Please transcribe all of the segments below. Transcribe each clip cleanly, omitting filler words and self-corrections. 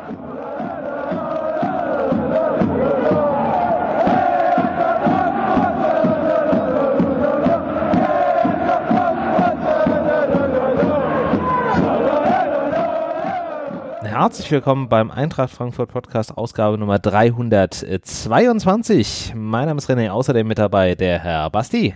Herzlich willkommen beim Eintracht Frankfurt Podcast, Ausgabe Nummer 322. Mein Name ist René, außerdem mit dabei der Herr Basti.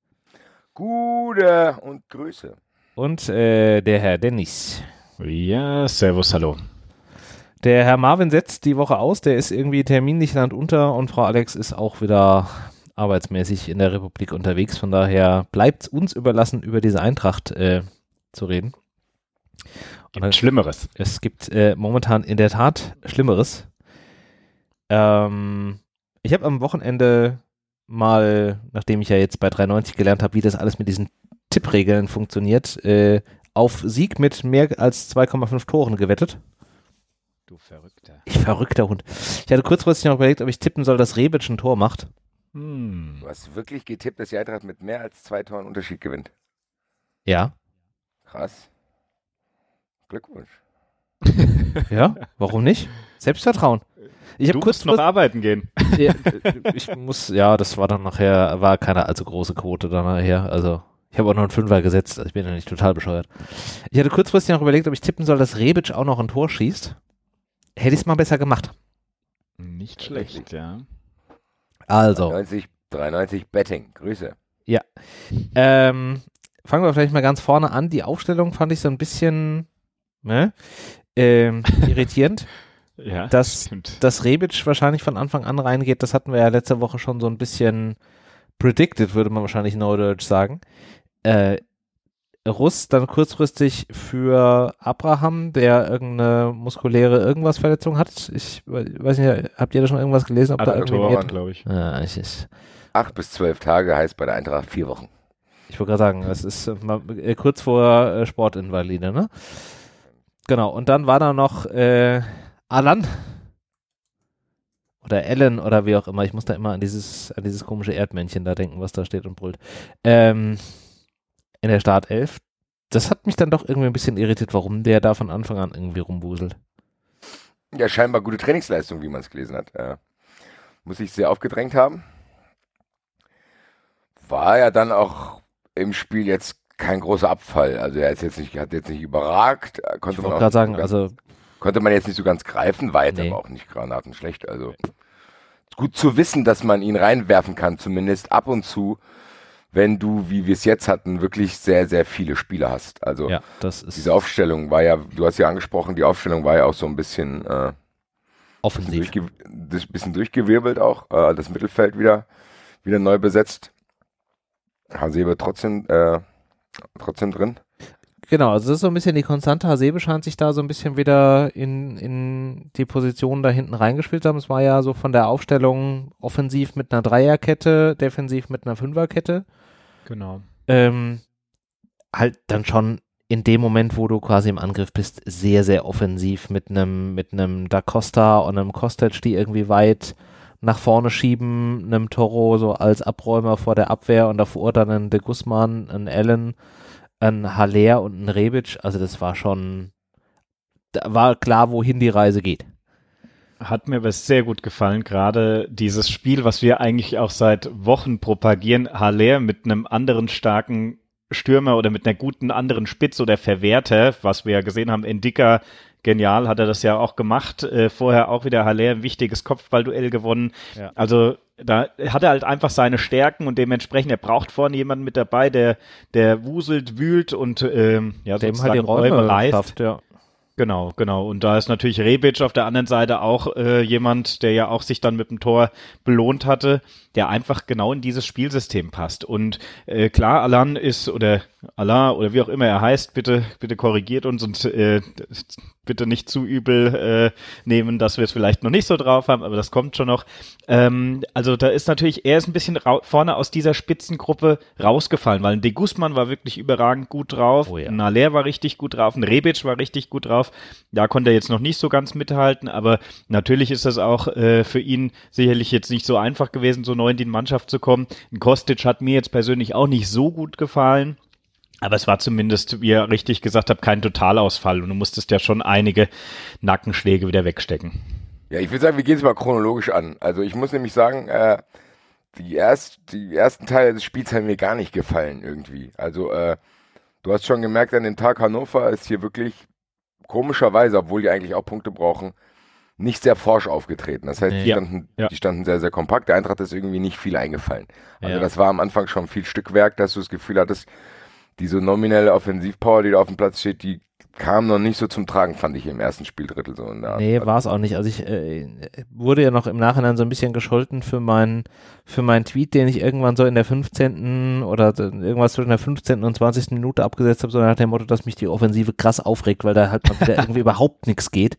Gute und Grüße. Und der Herr Dennis. Ja, servus, hallo. Der Herr Marvin setzt die Woche aus, der ist irgendwie terminlich landunter und Frau Alex ist auch wieder arbeitsmäßig in der Republik unterwegs. Von daher bleibt es uns überlassen, über diese Eintracht zu reden. Gibt Schlimmeres. Es gibt momentan in der Tat Schlimmeres. Ich habe am Wochenende mal, nachdem ich ja jetzt bei 93 gelernt habe, wie das alles mit diesen Tippregeln funktioniert, auf Sieg mit mehr als 2,5 Toren gewettet. Du Verrückter. Ich verrückter Hund. Ich hatte kurzfristig noch überlegt, ob ich tippen soll, dass Rebic ein Tor macht. Du hast wirklich getippt, dass die Eintracht mit mehr als 2 Toren Unterschied gewinnt. Ja. Krass. Glückwunsch. Ja, warum nicht? Selbstvertrauen. Ich Du musst noch arbeiten gehen. Ja, das war dann nachher, war keine allzu große Quote dann nachher, also ich habe auch noch einen Fünfer gesetzt, also ich bin ja nicht total bescheuert. Ich hatte kurzfristig noch überlegt, ob ich tippen soll, dass Rebic auch noch ein Tor schießt. Hätte ich es mal besser gemacht. Nicht schlecht, ja. Also. 93 Betting, Grüße. Ja. Fangen wir vielleicht mal ganz vorne an. Die Aufstellung fand ich so ein bisschen irritierend. Ja, dass Rebic wahrscheinlich von Anfang an reingeht, das hatten wir ja letzte Woche schon so ein bisschen predicted, würde man wahrscheinlich neudeutsch sagen. Russ dann kurzfristig für Abraham, der irgendeine muskuläre Verletzung hat. Ich weiß nicht, habt ihr da schon irgendwas gelesen? Ob da irgendwie glaube ich. Ja, 8 bis 12 Tage heißt bei der Eintracht 4 Wochen. Ich wollte gerade sagen, das ist kurz vor Sportinvalide, ne? Genau, und dann war da noch Alan oder Ellen oder wie auch immer. Ich muss da immer an dieses komische Erdmännchen da denken, was da steht und brüllt. In der Startelf. Das hat mich dann doch irgendwie ein bisschen irritiert, warum der da von Anfang an irgendwie rumwuselt. Ja, scheinbar gute Trainingsleistung, wie man es gelesen hat. Muss sich sehr aufgedrängt haben. War ja dann auch im Spiel jetzt kein großer Abfall. Also er hat jetzt nicht überragt. Ich wollte gerade sagen, konnte man jetzt nicht so ganz greifen, war jetzt aber auch nicht granatenschlecht. Also gut zu wissen, dass man ihn reinwerfen kann, zumindest ab und zu, wenn du, wie wir es jetzt hatten, wirklich sehr, sehr viele Spieler hast. Also ja, das ist diese Aufstellung war ja, du hast ja angesprochen, die Aufstellung war ja auch so ein bisschen offensiv. Bisschen durchgewirbelt auch. Das Mittelfeld wieder neu besetzt. Hasebe trotzdem drin. Genau, also das ist so ein bisschen die Konstante. Hasebe scheint sich da so ein bisschen wieder in die Position da hinten reingespielt zu haben. Es war ja so von der Aufstellung offensiv mit einer Dreierkette, defensiv mit einer Fünferkette. Genau. Halt dann schon in dem Moment, wo du quasi im Angriff bist, sehr, sehr offensiv mit einem Da Costa und einem Kostic, die irgendwie weit nach vorne schieben, einem Toro so als Abräumer vor der Abwehr und davor dann ein De Guzman, ein Allen, ein Haller und ein Rebic. Also das war schon, da war klar, wohin die Reise geht. Hat mir aber sehr gut gefallen, gerade dieses Spiel, was wir eigentlich auch seit Wochen propagieren, Haller mit einem anderen starken Stürmer oder mit einer guten anderen Spitze oder Verwerter, was wir ja gesehen haben, Ndicka, genial, hat er das ja auch gemacht. Vorher auch wieder Haller ein wichtiges Kopfballduell gewonnen. Ja. Also da hat er halt einfach seine Stärken und dementsprechend, er braucht vorne jemanden mit dabei, der wuselt, wühlt und dem halt die Räume reißt. Ja. Genau. Und da ist natürlich Rebic auf der anderen Seite auch jemand, der ja auch sich dann mit dem Tor belohnt hatte, der einfach genau in dieses Spielsystem passt. Und klar, Alain oder wie auch immer er heißt, bitte korrigiert uns und bitte nicht zu übel nehmen, dass wir es vielleicht noch nicht so drauf haben, aber das kommt schon noch. Also da ist natürlich, er ist ein bisschen vorne aus dieser Spitzengruppe rausgefallen, weil ein De Guzman war wirklich überragend gut drauf, ein Haller war richtig gut drauf, ein Rebic war richtig gut drauf. Da konnte er jetzt noch nicht so ganz mithalten, aber natürlich ist das auch für ihn sicherlich jetzt nicht so einfach gewesen, so neu in die Mannschaft zu kommen. Ein Kostic hat mir jetzt persönlich auch nicht so gut gefallen. Aber es war zumindest, wie ihr richtig gesagt habt, kein Totalausfall und du musstest ja schon einige Nackenschläge wieder wegstecken. Ja, ich würde sagen, wir gehen es mal chronologisch an. Also ich muss nämlich sagen, die ersten Teile des Spiels haben mir gar nicht gefallen irgendwie. Also du hast schon gemerkt, an dem Tag Hannover ist hier wirklich komischerweise, obwohl die eigentlich auch Punkte brauchen, nicht sehr forsch aufgetreten. Das heißt, die standen sehr, sehr kompakt. Der Eintracht ist irgendwie nicht viel eingefallen. Also das war am Anfang schon viel Stückwerk, dass du das Gefühl hattest, diese nominelle Offensivpower, die da auf dem Platz steht, die kam noch nicht so zum Tragen, fand ich im ersten Spieldrittel so. Nee, war es auch nicht. Also ich wurde ja noch im Nachhinein so ein bisschen gescholten für meinen Tweet, den ich irgendwann so in der 15. oder irgendwas zwischen der 15. und 20. Minute abgesetzt habe, so nach dem Motto, dass mich die Offensive krass aufregt, weil da halt mal wieder irgendwie überhaupt nichts geht.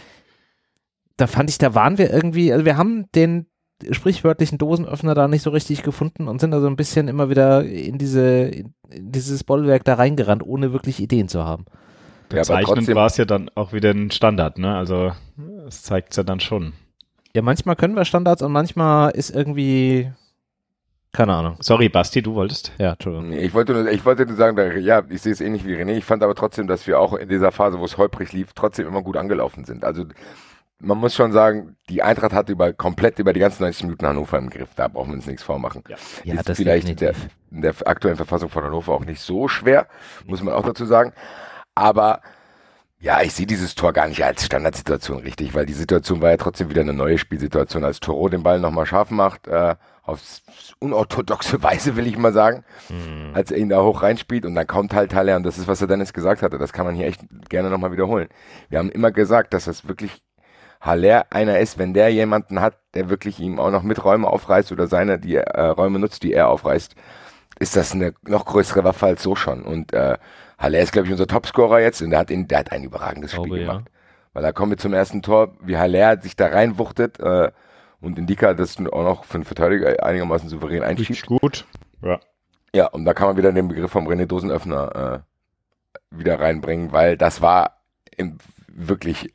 Da fand ich, da waren wir irgendwie, also wir haben den sprichwörtlichen Dosenöffner da nicht so richtig gefunden und sind da so ein bisschen immer wieder in dieses Bollwerk da reingerannt, ohne wirklich Ideen zu haben. Bezeichnend war es ja dann auch wieder ein Standard, ne? Also das zeigt es ja dann schon. Ja, manchmal können wir Standards und manchmal ist irgendwie, keine Ahnung. Sorry, Basti, du wolltest? Ja, Entschuldigung. Ich wollte nur sagen, ja, ich sehe es ähnlich wie René. Ich fand aber trotzdem, dass wir auch in dieser Phase, wo es holprig lief, trotzdem immer gut angelaufen sind. Also man muss schon sagen, die Eintracht hat komplett über die ganzen 90 Minuten Hannover im Griff. Da brauchen wir uns nichts vormachen. Ja, ist das vielleicht in der aktuellen Verfassung von Hannover auch nicht so schwer, muss man auch dazu sagen. Aber ja, ich sehe dieses Tor gar nicht als Standardsituation richtig, weil die Situation war ja trotzdem wieder eine neue Spielsituation, als Thoreau den Ball nochmal scharf macht, auf unorthodoxe Weise, will ich mal sagen, als er ihn da hoch reinspielt und dann kommt halt Haller und das ist, was er Dennis gesagt hatte, das kann man hier echt gerne nochmal wiederholen. Wir haben immer gesagt, dass das wirklich Haller einer ist, wenn der jemanden hat, der wirklich ihm auch noch mit Räume aufreißt oder die Räume nutzt, die er aufreißt, ist das eine noch größere Waffe als so schon. Und Haller ist, glaube ich, unser Topscorer jetzt und der hat ein überragendes Spiel gemacht. Ja. Weil da kommen wir zum ersten Tor, wie Haller sich da reinwuchtet und Indika das auch noch für einen Verteidiger einigermaßen souverän einschiebt. Gut, ja. Ja, und da kann man wieder den Begriff vom René Dosenöffner wieder reinbringen, weil das war wirklich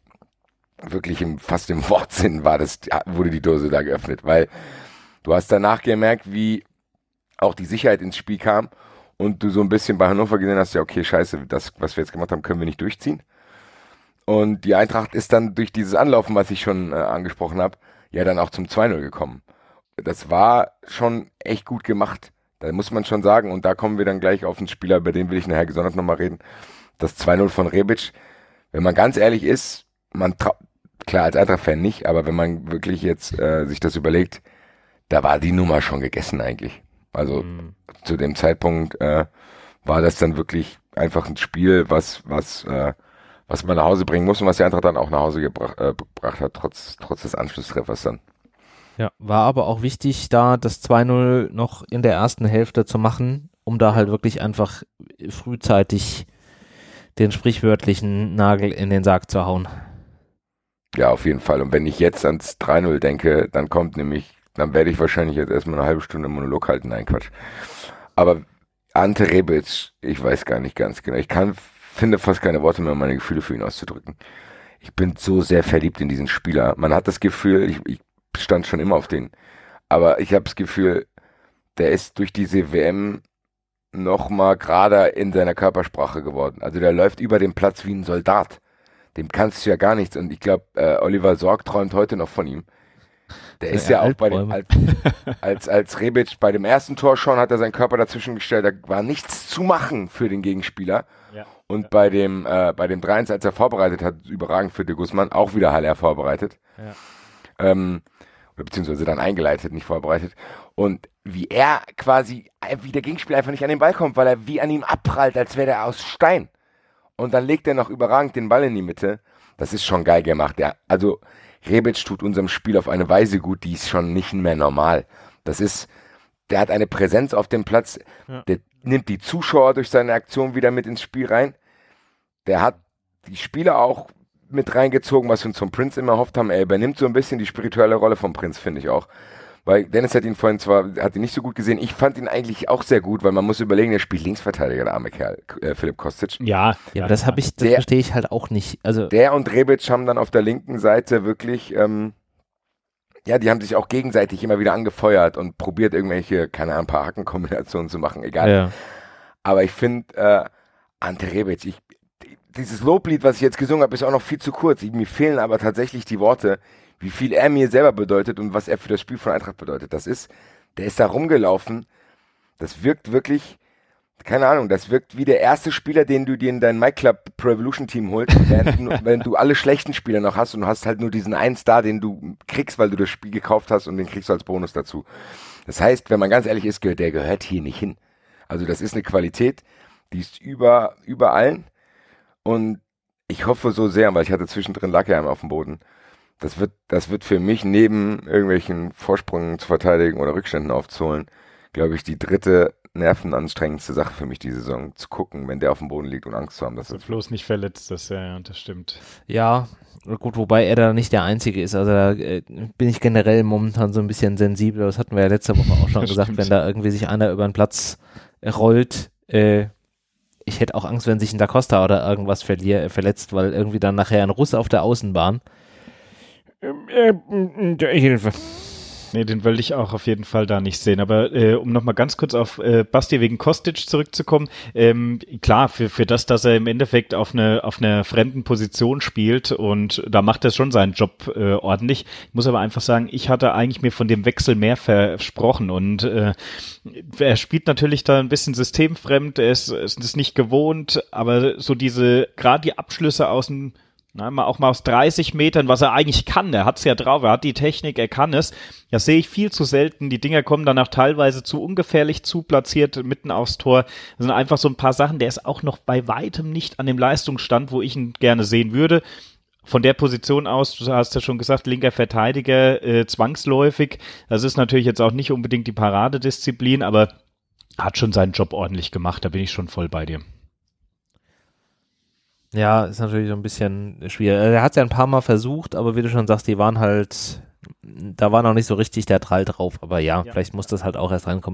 fast im Wortsinn wurde die Dose da geöffnet, weil du hast danach gemerkt, wie auch die Sicherheit ins Spiel kam und du so ein bisschen bei Hannover gesehen hast, ja okay, scheiße, das, was wir jetzt gemacht haben, können wir nicht durchziehen. Und die Eintracht ist dann durch dieses Anlaufen, was ich schon angesprochen habe, ja dann auch zum 2-0 gekommen. Das war schon echt gut gemacht, da muss man schon sagen, und da kommen wir dann gleich auf einen Spieler, über den will ich nachher gesondert nochmal reden, das 2-0 von Rebic, wenn man ganz ehrlich ist, klar, als Eintracht-Fan nicht, aber wenn man wirklich jetzt sich das überlegt, da war die Nummer schon gegessen eigentlich. Also zu dem Zeitpunkt war das dann wirklich einfach ein Spiel, was man nach Hause bringen muss und was die Eintracht dann auch nach Hause gebracht hat, trotz des Anschlusstreffers dann. Ja, war aber auch wichtig, da das 2-0 noch in der ersten Hälfte zu machen, um da halt wirklich einfach frühzeitig den sprichwörtlichen Nagel in den Sarg zu hauen. Ja, auf jeden Fall. Und wenn ich jetzt ans 3-0 denke, dann werde ich wahrscheinlich jetzt erstmal eine halbe Stunde Monolog halten. Nein, Quatsch. Aber Ante Rebic, ich weiß gar nicht ganz genau. Ich finde fast keine Worte mehr, um meine Gefühle für ihn auszudrücken. Ich bin so sehr verliebt in diesen Spieler. Man hat das Gefühl, ich stand schon immer auf den, aber ich habe das Gefühl, der ist durch diese WM nochmal gerader in seiner Körpersprache geworden. Also der läuft über den Platz wie ein Soldat. Dem kannst du ja gar nichts. Und ich glaube, Oliver Sorg träumt heute noch von ihm. Der ist ja auch bei dem, als Rebic bei dem ersten Tor schon, hat er seinen Körper dazwischen gestellt. Da war nichts zu machen für den Gegenspieler. Ja. Und bei dem 3-1, als er vorbereitet hat, überragend für de Guzman, auch wieder Haller vorbereitet. Ja. Beziehungsweise dann eingeleitet, nicht vorbereitet. Und wie der Gegenspieler einfach nicht an den Ball kommt, weil er wie an ihm abprallt, als wäre der aus Stein. Und dann legt er noch überragend den Ball in die Mitte. Das ist schon geil gemacht. Also Rebic tut unserem Spiel auf eine Weise gut, die ist schon nicht mehr normal. Der hat eine Präsenz auf dem Platz, der nimmt die Zuschauer durch seine Aktion wieder mit ins Spiel rein. Der hat die Spieler auch mit reingezogen, was wir uns vom Prince immer erhofft haben. Er übernimmt so ein bisschen die spirituelle Rolle vom Prince, finde ich auch. Weil Dennis hat ihn vorhin hat ihn nicht so gut gesehen. Ich fand ihn eigentlich auch sehr gut, weil man muss überlegen, der spielt Linksverteidiger, der arme Kerl, Philipp Kostic. Ja, aber das verstehe ich halt auch nicht. Also der und Rebic haben dann auf der linken Seite wirklich, die haben sich auch gegenseitig immer wieder angefeuert und probiert irgendwelche, keine Ahnung, ein paar Hackenkombinationen zu machen, egal. Ja. Aber ich finde, Ante Rebic, dieses Loblied, was ich jetzt gesungen habe, ist auch noch viel zu kurz. Mir fehlen aber tatsächlich die Worte, wie viel er mir selber bedeutet und was er für das Spiel von Eintracht bedeutet. Der ist da rumgelaufen. Das wirkt wirklich, keine Ahnung, das wirkt wie der erste Spieler, den du dir in dein MyClub Pro Evolution Team holst, wenn du alle schlechten Spieler noch hast und du hast halt nur diesen einen Star, den du kriegst, weil du das Spiel gekauft hast und den kriegst du als Bonus dazu. Das heißt, wenn man ganz ehrlich ist, der gehört hier nicht hin. Also das ist eine Qualität, die ist über allen. Und ich hoffe so sehr, weil ich hatte zwischendrin lag er auf dem Boden. Das wird für mich neben irgendwelchen Vorsprüngen zu verteidigen oder Rückständen aufzuholen, glaube ich, die dritte nervenanstrengendste Sache für mich die Saison, zu gucken, wenn der auf dem Boden liegt und Angst zu haben. Dass er bloß nicht verletzt ist, ja, das stimmt. Ja, gut, wobei er da nicht der Einzige ist. Also da bin ich generell momentan so ein bisschen sensibel. Das hatten wir ja letzte Woche auch schon gesagt, wenn da irgendwie sich einer über den Platz rollt, ich hätte auch Angst, wenn sich ein Da Costa oder irgendwas verletzt, weil irgendwie dann nachher ein Russ auf der Außenbahn. Hilfe. Nee, den wollte ich auch auf jeden Fall da nicht sehen. Aber um nochmal ganz kurz auf Basti wegen Kostic zurückzukommen, klar, für das, dass er im Endeffekt auf einer fremden Position spielt und da macht er schon seinen Job ordentlich. Ich muss aber einfach sagen, ich hatte eigentlich mir von dem Wechsel mehr versprochen und er spielt natürlich da ein bisschen systemfremd, er ist es nicht gewohnt, aber so gerade die Abschlüsse auch mal aus 30 Metern, was er eigentlich kann, er hat es ja drauf, er hat die Technik, er kann es, das sehe ich viel zu selten, die Dinger kommen danach teilweise zu ungefährlich zu platziert, mitten aufs Tor, das sind einfach so ein paar Sachen, der ist auch noch bei weitem nicht an dem Leistungsstand, wo ich ihn gerne sehen würde. Von der Position aus, du hast ja schon gesagt, linker Verteidiger, zwangsläufig, das ist natürlich jetzt auch nicht unbedingt die Paradedisziplin, aber hat schon seinen Job ordentlich gemacht, da bin ich schon voll bei dir. Ja, ist natürlich so ein bisschen schwierig. Er hat es ja ein paar Mal versucht, aber wie du schon sagst, da war noch nicht so richtig der Drall drauf. Aber ja, vielleicht muss das halt auch erst reinkommen.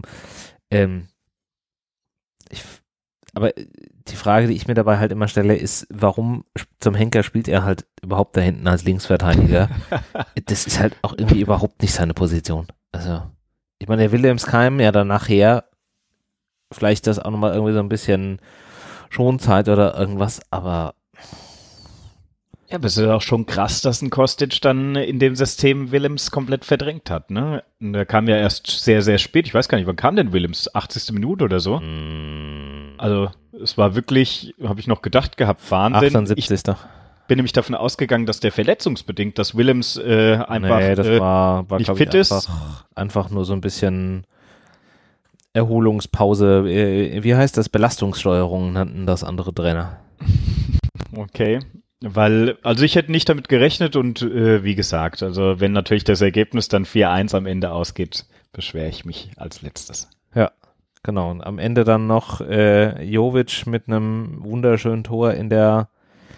Aber die Frage, die ich mir dabei halt immer stelle, ist, warum zum Henker spielt er halt überhaupt da hinten als Linksverteidiger? Das ist halt auch irgendwie überhaupt nicht seine Position. Also, ich meine, der Wilhelmskeim ja dann nachher vielleicht das auch nochmal irgendwie so ein bisschen Schonzeit oder irgendwas, aber ja, aber es ist auch schon krass, dass ein Kostic dann in dem System Willems komplett verdrängt hat, ne? Und der kam ja erst sehr, sehr spät. Ich weiß gar nicht, wann kam denn Willems? 80. Minute oder so? Also, es war wirklich, habe ich noch gedacht gehabt, Wahnsinn. 78. Ich bin nämlich davon ausgegangen, dass der verletzungsbedingt, dass Willems einfach nicht fit ist. Einfach nur so ein bisschen Erholungspause, wie heißt das? Belastungssteuerung nannten das andere Trainer. Okay, also ich hätte nicht damit gerechnet und wie gesagt, also wenn natürlich das Ergebnis dann 4-1 am Ende ausgeht, beschwere ich mich als letztes. Ja, genau. Und am Ende dann noch Jovic mit einem wunderschönen Tor in der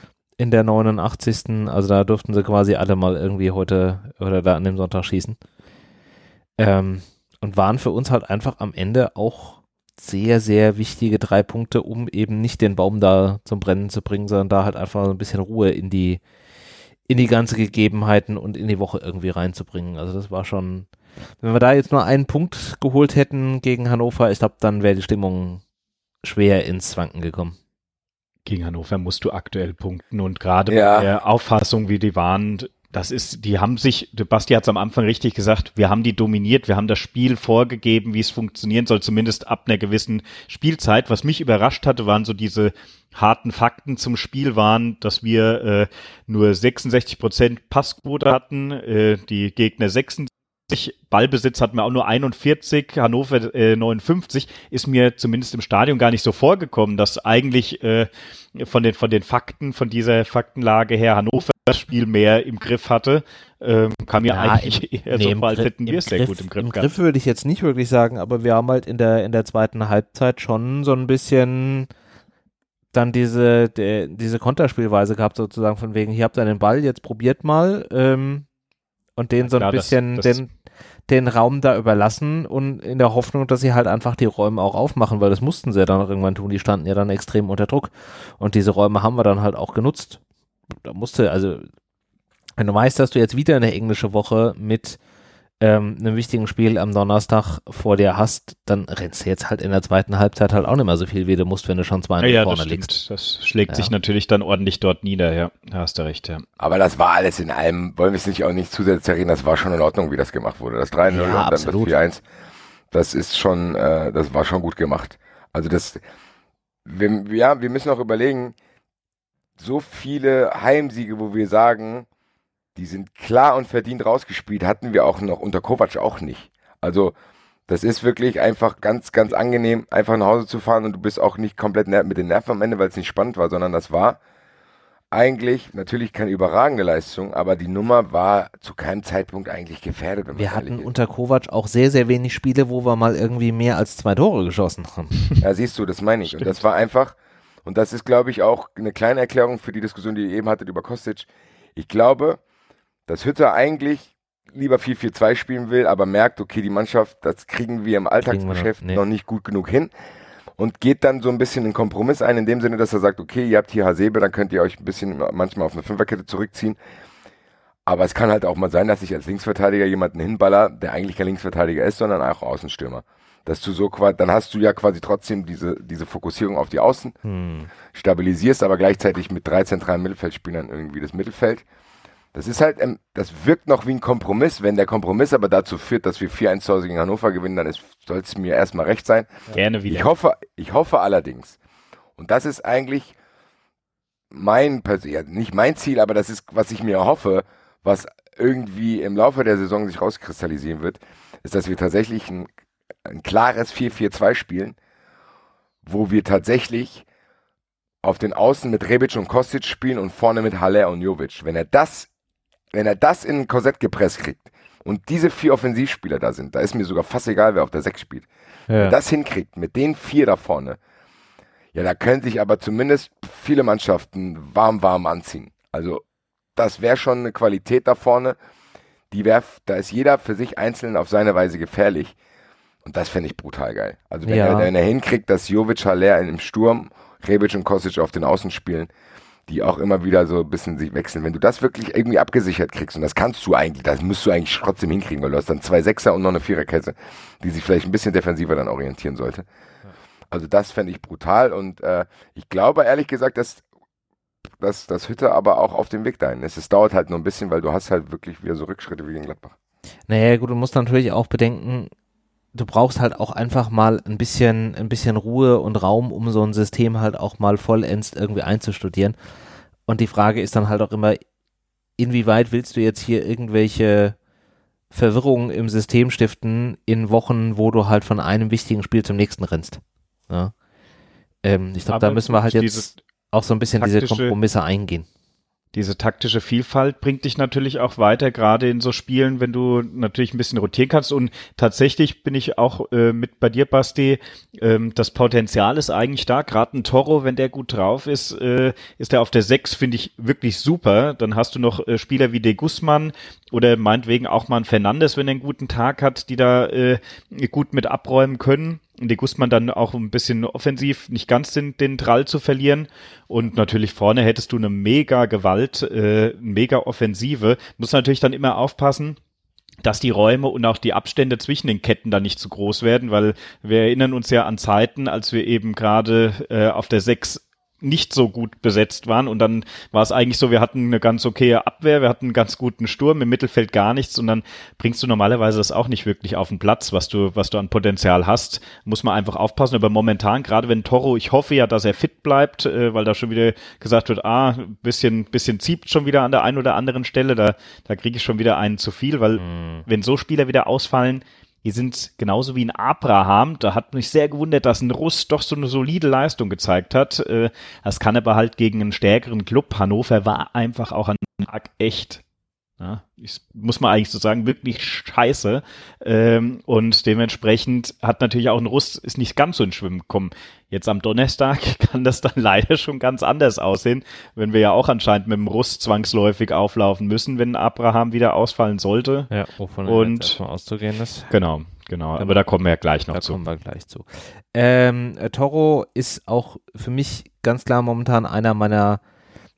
89. Also da durften sie quasi alle mal irgendwie heute oder da an dem Sonntag schießen. Und waren für uns halt einfach am Ende auch sehr, sehr wichtige 3 Punkte, um eben nicht den Baum da zum Brennen zu bringen, sondern da halt einfach so ein bisschen Ruhe in die ganze Gegebenheiten und in die Woche irgendwie reinzubringen. Also das war schon, wenn wir da jetzt nur einen Punkt geholt hätten gegen Hannover, ich glaube, dann wäre die Stimmung schwer ins Wanken gekommen. Gegen Hannover musst du aktuell punkten und gerade mit der Auffassung, wie die waren, Basti hat es am Anfang richtig gesagt, wir haben die dominiert, wir haben das Spiel vorgegeben, wie es funktionieren soll, zumindest ab einer gewissen Spielzeit. Was mich überrascht hatte, waren so diese harten Fakten zum Spiel dass wir nur 66% Passquote hatten, die Gegner 76. Ballbesitz hatten wir auch nur 41, Hannover 59, ist mir zumindest im Stadion gar nicht so vorgekommen, dass eigentlich von den Fakten, von dieser Faktenlage her Hannover das Spiel mehr im Griff hatte, kam mir eigentlich eher so vor, als hätten wir es sehr gut im Griff gehabt. Im Griff würde ich jetzt nicht wirklich sagen, aber wir haben halt in der zweiten Halbzeit schon so ein bisschen dann diese Konterspielweise gehabt, sozusagen von wegen, hier habt ihr den Ball, jetzt probiert mal, und denen so ein bisschen den Raum da überlassen und in der Hoffnung, dass sie halt einfach die Räume auch aufmachen, weil das mussten sie ja dann irgendwann tun, die standen ja dann extrem unter Druck und diese Räume haben wir dann halt auch genutzt. Da wenn du weißt, dass du jetzt wieder eine englische Woche mit einem wichtigen Spiel am Donnerstag vor dir hast, dann rennst du jetzt halt in der zweiten Halbzeit halt auch nicht mehr so viel, wie du musst, wenn du schon 2-0 vorne liegst. Das schlägt sich natürlich dann ordentlich dort nieder, ja. Da hast du recht, ja. Aber das war alles in allem, wollen wir es nicht auch nicht zusätzlich reden, das war schon in Ordnung, wie das gemacht wurde. Das 3-0 und dann das 4-1, das ist schon, das war schon gut gemacht. Also wir müssen auch überlegen, so viele Heimsiege, wo wir sagen, die sind klar und verdient rausgespielt, hatten wir auch noch unter Kovac auch nicht. Also das ist wirklich einfach ganz, ganz angenehm, einfach nach Hause zu fahren und du bist auch nicht komplett mit den Nerven am Ende, weil es nicht spannend war, sondern das war eigentlich natürlich keine überragende Leistung, aber die Nummer war zu keinem Zeitpunkt eigentlich gefährdet. Wir hatten unter Kovac auch sehr, sehr wenig Spiele, wo wir mal irgendwie mehr als 2 Tore geschossen haben. Ja, siehst du, das meine ich. Stimmt. Und das war einfach, und das ist, glaube ich, auch eine kleine Erklärung für die Diskussion, die ihr eben hattet über Kostic. Ich glaube, dass Hütter eigentlich lieber 4-4-2 spielen will, aber merkt, okay, die Mannschaft, das kriegen wir im Alltagsgeschäft noch nicht gut genug hin und geht dann so ein bisschen einen Kompromiss ein, in dem Sinne, dass er sagt, okay, ihr habt hier Hasebe, dann könnt ihr euch ein bisschen manchmal auf eine Fünferkette zurückziehen, aber es kann halt auch mal sein, dass ich als Linksverteidiger jemanden hinballer, der eigentlich kein Linksverteidiger ist, sondern auch Außenstürmer. Dass du so dann hast du ja quasi trotzdem diese Fokussierung auf die Außen, stabilisierst aber gleichzeitig mit 3 zentralen Mittelfeldspielern irgendwie das Mittelfeld. Das ist halt, das wirkt noch wie ein Kompromiss. Wenn der Kompromiss aber dazu führt, dass wir 4-1 zu Hause gegen Hannover gewinnen, dann soll es mir erstmal recht sein. Gerne wieder. Ich hoffe allerdings, und das ist eigentlich nicht mein Ziel, aber das ist, was ich mir hoffe, was irgendwie im Laufe der Saison sich rauskristallisieren wird, ist, dass wir tatsächlich ein klares 4-4-2 spielen, wo wir tatsächlich auf den Außen mit Rebic und Kostic spielen und vorne mit Haller und Jovic. Wenn er das in ein Korsett gepresst kriegt und diese 4 Offensivspieler da sind, da ist mir sogar fast egal, wer auf der 6 spielt. Ja. Wenn er das hinkriegt, mit den 4 da vorne, ja, da können sich aber zumindest viele Mannschaften warm anziehen. Also das wäre schon eine Qualität da vorne, da ist jeder für sich einzeln auf seine Weise gefährlich. Und das fände ich brutal geil. Also wenn er hinkriegt, dass Jovic, Haller im Sturm, Rebic und Kostic auf den Außen spielen, die auch immer wieder so ein bisschen sich wechseln. Wenn du das wirklich irgendwie abgesichert kriegst, und das musst du eigentlich trotzdem hinkriegen, weil du hast dann 2 Sechser und noch eine Viererkette, die sich vielleicht ein bisschen defensiver dann orientieren sollte. Also das fände ich brutal und ich glaube ehrlich gesagt, dass Hütter aber auch auf dem Weg dahin ist. Es dauert halt nur ein bisschen, weil du hast halt wirklich wieder so Rückschritte wie gegen Gladbach. Naja gut, du musst natürlich auch bedenken, du brauchst halt auch einfach mal ein bisschen Ruhe und Raum, um so ein System halt auch mal vollends irgendwie einzustudieren. Und die Frage ist dann halt auch immer, inwieweit willst du jetzt hier irgendwelche Verwirrungen im System stiften in Wochen, wo du halt von einem wichtigen Spiel zum nächsten rennst. Ja? Ich glaube, da müssen wir halt jetzt auch so ein bisschen diese Kompromisse eingehen. Diese taktische Vielfalt bringt dich natürlich auch weiter, gerade in so Spielen, wenn du natürlich ein bisschen rotieren kannst. Und tatsächlich bin ich auch mit bei dir, Basti. Das Potenzial ist eigentlich da. Gerade ein Toro, wenn der gut drauf ist, ist der auf der 6, finde ich wirklich super. Dann hast du noch Spieler wie De Guzman oder meinetwegen auch mal ein Fernandes, wenn er einen guten Tag hat, die da gut mit abräumen können. De Guzman dann auch ein bisschen offensiv, nicht ganz den Drall zu verlieren. Und natürlich vorne hättest du eine mega Gewalt, mega Offensive. Muss natürlich dann immer aufpassen, dass die Räume und auch die Abstände zwischen den Ketten dann nicht zu groß werden, weil wir erinnern uns ja an Zeiten, als wir eben gerade auf der 6 nicht so gut besetzt waren und dann war es eigentlich so, wir hatten eine ganz okaye Abwehr, wir hatten einen ganz guten Sturm, im Mittelfeld gar nichts und dann bringst du normalerweise das auch nicht wirklich auf den Platz, was du an Potenzial hast, muss man einfach aufpassen, aber momentan, gerade wenn Toro, ich hoffe ja, dass er fit bleibt, weil da schon wieder gesagt wird, bisschen zieht schon wieder an der einen oder anderen Stelle, da kriege ich schon wieder einen zu viel, weil wenn so Spieler wieder ausfallen, die sind genauso wie ein Abraham. Da hat mich sehr gewundert, dass ein Russ doch so eine solide Leistung gezeigt hat. Das kann aber halt gegen einen stärkeren Club. Hannover war einfach auch an dem Tag echt, ja, muss man eigentlich so sagen, wirklich scheiße. Und dementsprechend hat natürlich auch ein Russ, ist nicht ganz so ins Schwimmen gekommen. Jetzt am Donnerstag kann das dann leider schon ganz anders aussehen, wenn wir ja auch anscheinend mit dem Russ zwangsläufig auflaufen müssen, wenn Abraham wieder ausfallen sollte. Ja, wovon jetzt erstmal auszugehen ist. Genau. Aber da kommen wir ja gleich noch zu. Da kommen wir gleich zu. Toro ist auch für mich ganz klar momentan einer meiner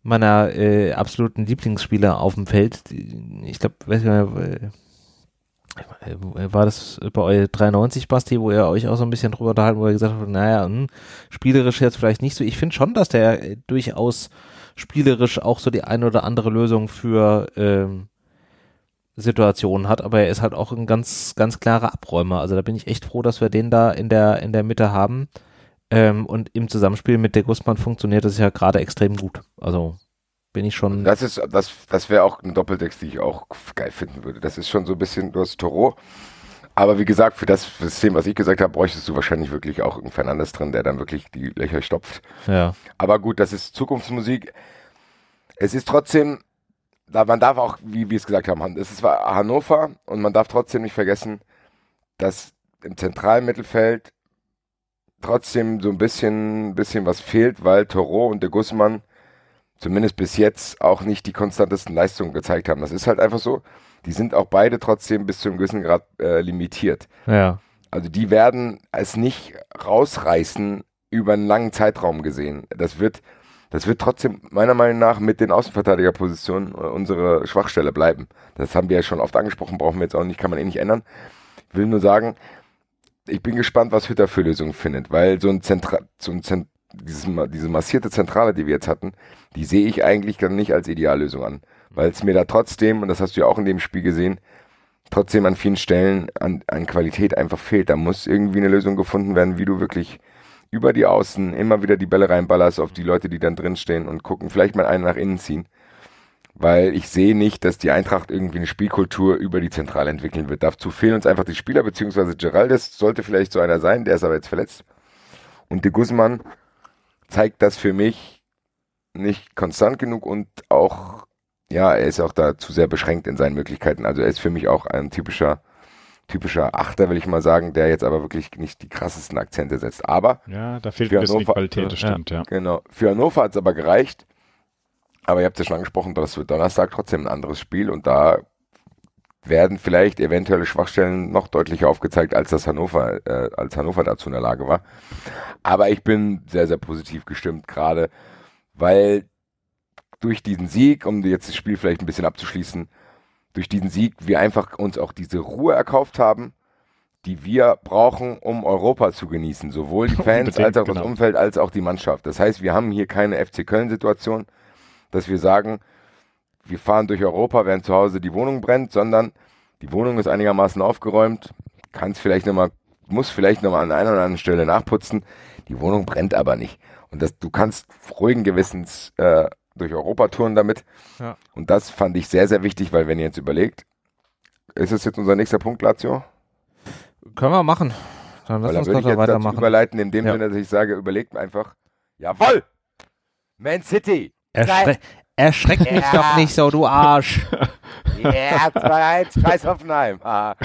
absoluten Lieblingsspieler auf dem Feld. Ich glaube, weiß ich nicht, war das bei euch 93, Basti, wo ihr euch auch so ein bisschen drüber unterhalten, wo ihr gesagt habt, naja, spielerisch jetzt vielleicht nicht so. Ich finde schon, dass der durchaus spielerisch auch so die eine oder andere Lösung für Situationen hat, aber er ist halt auch ein ganz, ganz klarer Abräumer. Also da bin ich echt froh, dass wir den da in der Mitte haben. Und im Zusammenspiel mit der Guzman funktioniert das ja gerade extrem gut. Also bin ich schon. Das wäre auch ein Doppeldeck, die ich auch geil finden würde. Das ist schon so ein bisschen, du hast Toro. Aber wie gesagt, für das System, was ich gesagt habe, bräuchtest du wahrscheinlich wirklich auch einen Fernandes drin, der dann wirklich die Löcher stopft. Ja. Aber gut, das ist Zukunftsmusik. Es ist trotzdem, man darf auch, wie wir es gesagt haben, es ist zwar Hannover und man darf trotzdem nicht vergessen, dass im zentralen Mittelfeld trotzdem so ein bisschen was fehlt, weil Toro und de Guzman zumindest bis jetzt auch nicht die konstantesten Leistungen gezeigt haben. Das ist halt einfach so. Die sind auch beide trotzdem bis zu einem gewissen Grad limitiert. Ja. Also die werden es nicht rausreißen über einen langen Zeitraum gesehen. Das wird trotzdem meiner Meinung nach mit den Außenverteidigerpositionen unsere Schwachstelle bleiben. Das haben wir ja schon oft angesprochen, brauchen wir jetzt auch nicht, kann man nicht ändern. Ich will nur sagen, ich bin gespannt, was Hütter für Lösungen findet, weil diese massierte Zentrale, die wir jetzt hatten, die sehe ich eigentlich dann nicht als Ideallösung an, weil es mir da trotzdem, und das hast du ja auch in dem Spiel gesehen, trotzdem an vielen Stellen an Qualität einfach fehlt. Da muss irgendwie eine Lösung gefunden werden, wie du wirklich über die Außen immer wieder die Bälle reinballerst auf die Leute, die dann drinstehen und gucken, vielleicht mal einen nach innen ziehen. Weil ich sehe nicht, dass die Eintracht irgendwie eine Spielkultur über die Zentrale entwickeln wird. Dazu fehlen uns einfach die Spieler, beziehungsweise Geraldes sollte vielleicht so einer sein, der ist aber jetzt verletzt. Und de Guzman zeigt das für mich nicht konstant genug und auch, ja, er ist auch da zu sehr beschränkt in seinen Möglichkeiten. Also er ist für mich auch ein typischer Achter, will ich mal sagen, der jetzt aber wirklich nicht die krassesten Akzente setzt. Aber ja, da fehlt ein bisschen die Qualität, das stimmt, ja. Genau. Für Hannover hat es aber gereicht. Aber ihr habt es ja schon angesprochen, das wird Donnerstag trotzdem ein anderes Spiel und da werden vielleicht eventuelle Schwachstellen noch deutlicher aufgezeigt, als Hannover dazu in der Lage war. Aber ich bin sehr, sehr positiv gestimmt, gerade weil durch diesen Sieg, um jetzt das Spiel vielleicht ein bisschen abzuschließen, durch diesen Sieg wir einfach uns auch diese Ruhe erkauft haben, die wir brauchen, um Europa zu genießen. Sowohl die Fans als auch das Umfeld, als auch die Mannschaft. Das heißt, wir haben hier keine FC Köln-Situation, dass wir sagen, wir fahren durch Europa, während zu Hause die Wohnung brennt, sondern die Wohnung ist einigermaßen aufgeräumt, muss vielleicht nochmal an einer oder anderen Stelle nachputzen, die Wohnung brennt aber nicht. Und du kannst ruhigen Gewissens durch Europa touren damit. Ja. Und das fand ich sehr, sehr wichtig, weil wenn ihr jetzt überlegt, ist es jetzt unser nächster Punkt, Lazio? Können wir machen. Dann lass uns doch da weitermachen. Überleiten in dem Sinne, dass ich sage, überlegt einfach, jawohl, Man City. Erschreck mich doch nicht so, du Arsch. Ja, 2-1, Kreis Hoffenheim.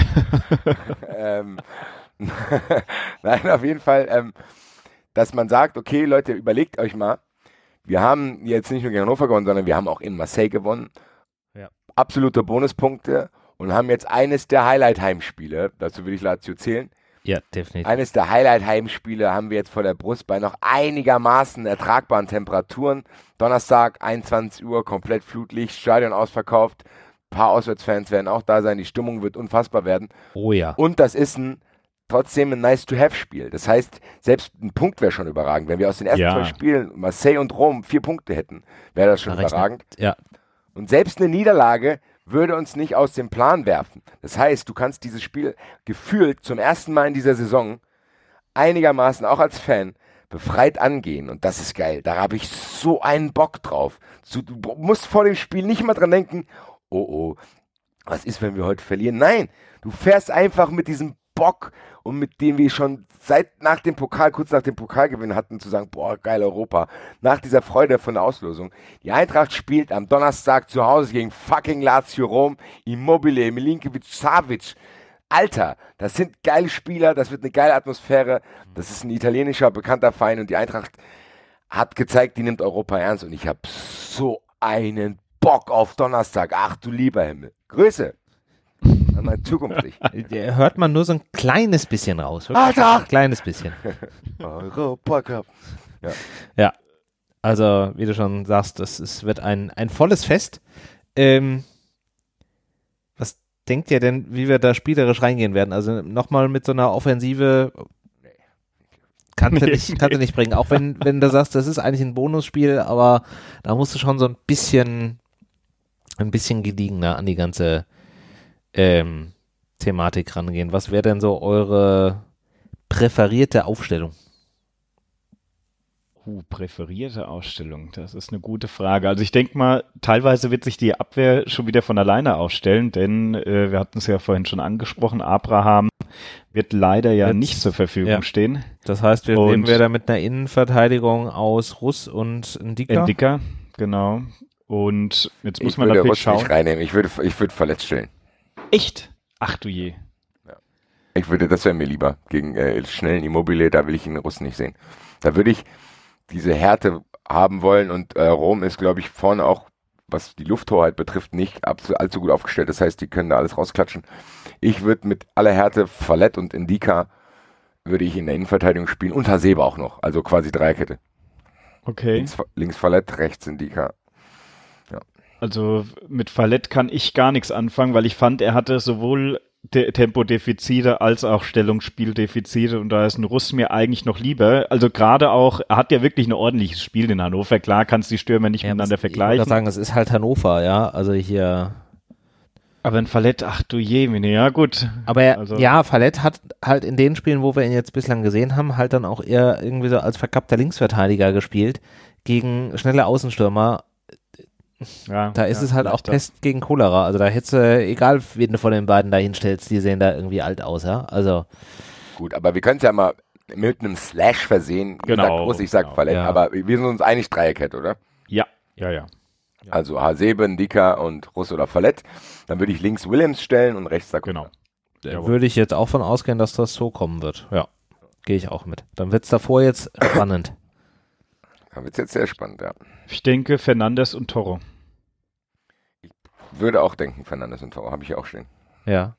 Nein, auf jeden Fall, dass man sagt, okay, Leute, überlegt euch mal, wir haben jetzt nicht nur gegen Hannover gewonnen, sondern wir haben auch in Marseille gewonnen. Ja. Absolute Bonuspunkte und haben jetzt eines der Highlight-Heimspiele, dazu will ich Lazio zählen. Ja, definitiv. Eines der Highlight-Heimspiele haben wir jetzt vor der Brust bei noch einigermaßen ertragbaren Temperaturen. Donnerstag, 21 Uhr, komplett Flutlicht, Stadion ausverkauft. Ein paar Auswärtsfans werden auch da sein, die Stimmung wird unfassbar werden. Oh ja. Und das ist trotzdem ein Nice-to-have-Spiel. Das heißt, selbst ein Punkt wäre schon überragend. Wenn wir aus den ersten 2 Spielen, Marseille und Rom, 4 Punkte hätten, wäre das schon überragend. Ja. Und selbst eine Niederlage würde uns nicht aus dem Plan werfen. Das heißt, du kannst dieses Spiel gefühlt zum ersten Mal in dieser Saison einigermaßen, auch als Fan, befreit angehen. Und das ist geil. Da habe ich so einen Bock drauf. Du musst vor dem Spiel nicht mal dran denken, oh, was ist, wenn wir heute verlieren? Nein, du fährst einfach mit diesem Bock und mit dem wir schon kurz nach dem Pokalgewinn hatten, zu sagen, boah, geil Europa. Nach dieser Freude von der Auslosung. Die Eintracht spielt am Donnerstag zu Hause gegen fucking Lazio Rom, Immobile, Milinkovic, Savic. Alter, das sind geile Spieler, das wird eine geile Atmosphäre. Das ist ein italienischer, bekannter Verein und die Eintracht hat gezeigt, die nimmt Europa ernst und ich habe so einen Bock auf Donnerstag. Ach du lieber Himmel. Grüße. Zukünftig. Hört man nur so ein kleines bisschen raus. Alter! Ein kleines bisschen. Europa Cup. Ja, also wie du schon sagst, es wird ein volles Fest. denkt ihr denn, wie wir da spielerisch reingehen werden? Also nochmal mit so einer Offensive kannst du nicht bringen. Auch wenn du sagst, das ist eigentlich ein Bonusspiel, aber da musst du schon so ein bisschen gediegener an die ganze Thematik rangehen. Was wäre denn so eure präferierte Aufstellung? Präferierte Ausstellung, das ist eine gute Frage. Also ich denke mal, teilweise wird sich die Abwehr schon wieder von alleine aufstellen, denn wir hatten es ja vorhin schon angesprochen, Abraham wird leider ja nicht zur Verfügung stehen. Das heißt, wir leben wieder mit einer Innenverteidigung aus Russ und Ndika. Ndika, genau. Und jetzt muss man natürlich schauen. Nicht reinnehmen. Ich würde verletzt stellen. Echt? Ach du je. Ja. Das wäre mir lieber. Gegen schnellen Immobile, da will ich den Russ nicht sehen. Da würde ich diese Härte haben wollen und Rom ist, glaube ich, vorne auch, was die Lufthoheit betrifft, nicht allzu gut aufgestellt. Das heißt, die können da alles rausklatschen. Ich würde mit aller Härte Fallett und Ndika würde ich in der Innenverteidigung spielen und Hasebe auch noch, also quasi Dreierkette. Okay. Links Fallett, rechts Ndika. Ja. Also mit Fallett kann ich gar nichts anfangen, weil ich fand, er hatte sowohl Tempodefizite als auch Stellungsspieldefizite und da ist ein Russ mir eigentlich noch lieber. Also gerade auch, er hat ja wirklich ein ordentliches Spiel in Hannover. Klar kannst die Stürmer nicht miteinander vergleichen. Ich würde sagen, es ist halt Hannover, ja, also hier. Aber ein Fallett, ach du Jemine, ja gut. Aber Fallett hat halt in den Spielen, wo wir ihn jetzt bislang gesehen haben, halt dann auch eher irgendwie so als verkappter Linksverteidiger gespielt, gegen schnelle Außenstürmer. Ja, da ist es halt auch Pest gegen Cholera. Also da hättest du, egal wen du von den beiden da hinstellst, die sehen da irgendwie alt aus, ja. Also. Gut, aber wir können es ja mal mit einem Slash versehen. Genau. Ich sag Fallett, aber wir sind uns einig, Dreierkette, oder? Ja. Also Hasebe, Ndika und Russ oder Fallett. Dann würde ich links Williams stellen und rechts Dakota. Genau. Würde ich jetzt auch von ausgehen, dass das so kommen wird. Ja. Gehe ich auch mit. Dann wird es davor jetzt spannend. Dann wird es jetzt sehr spannend, ja. Ich denke Fernandes und Toro. Ich würde auch denken Fernandes und Toro, habe ich ja auch stehen. Ja.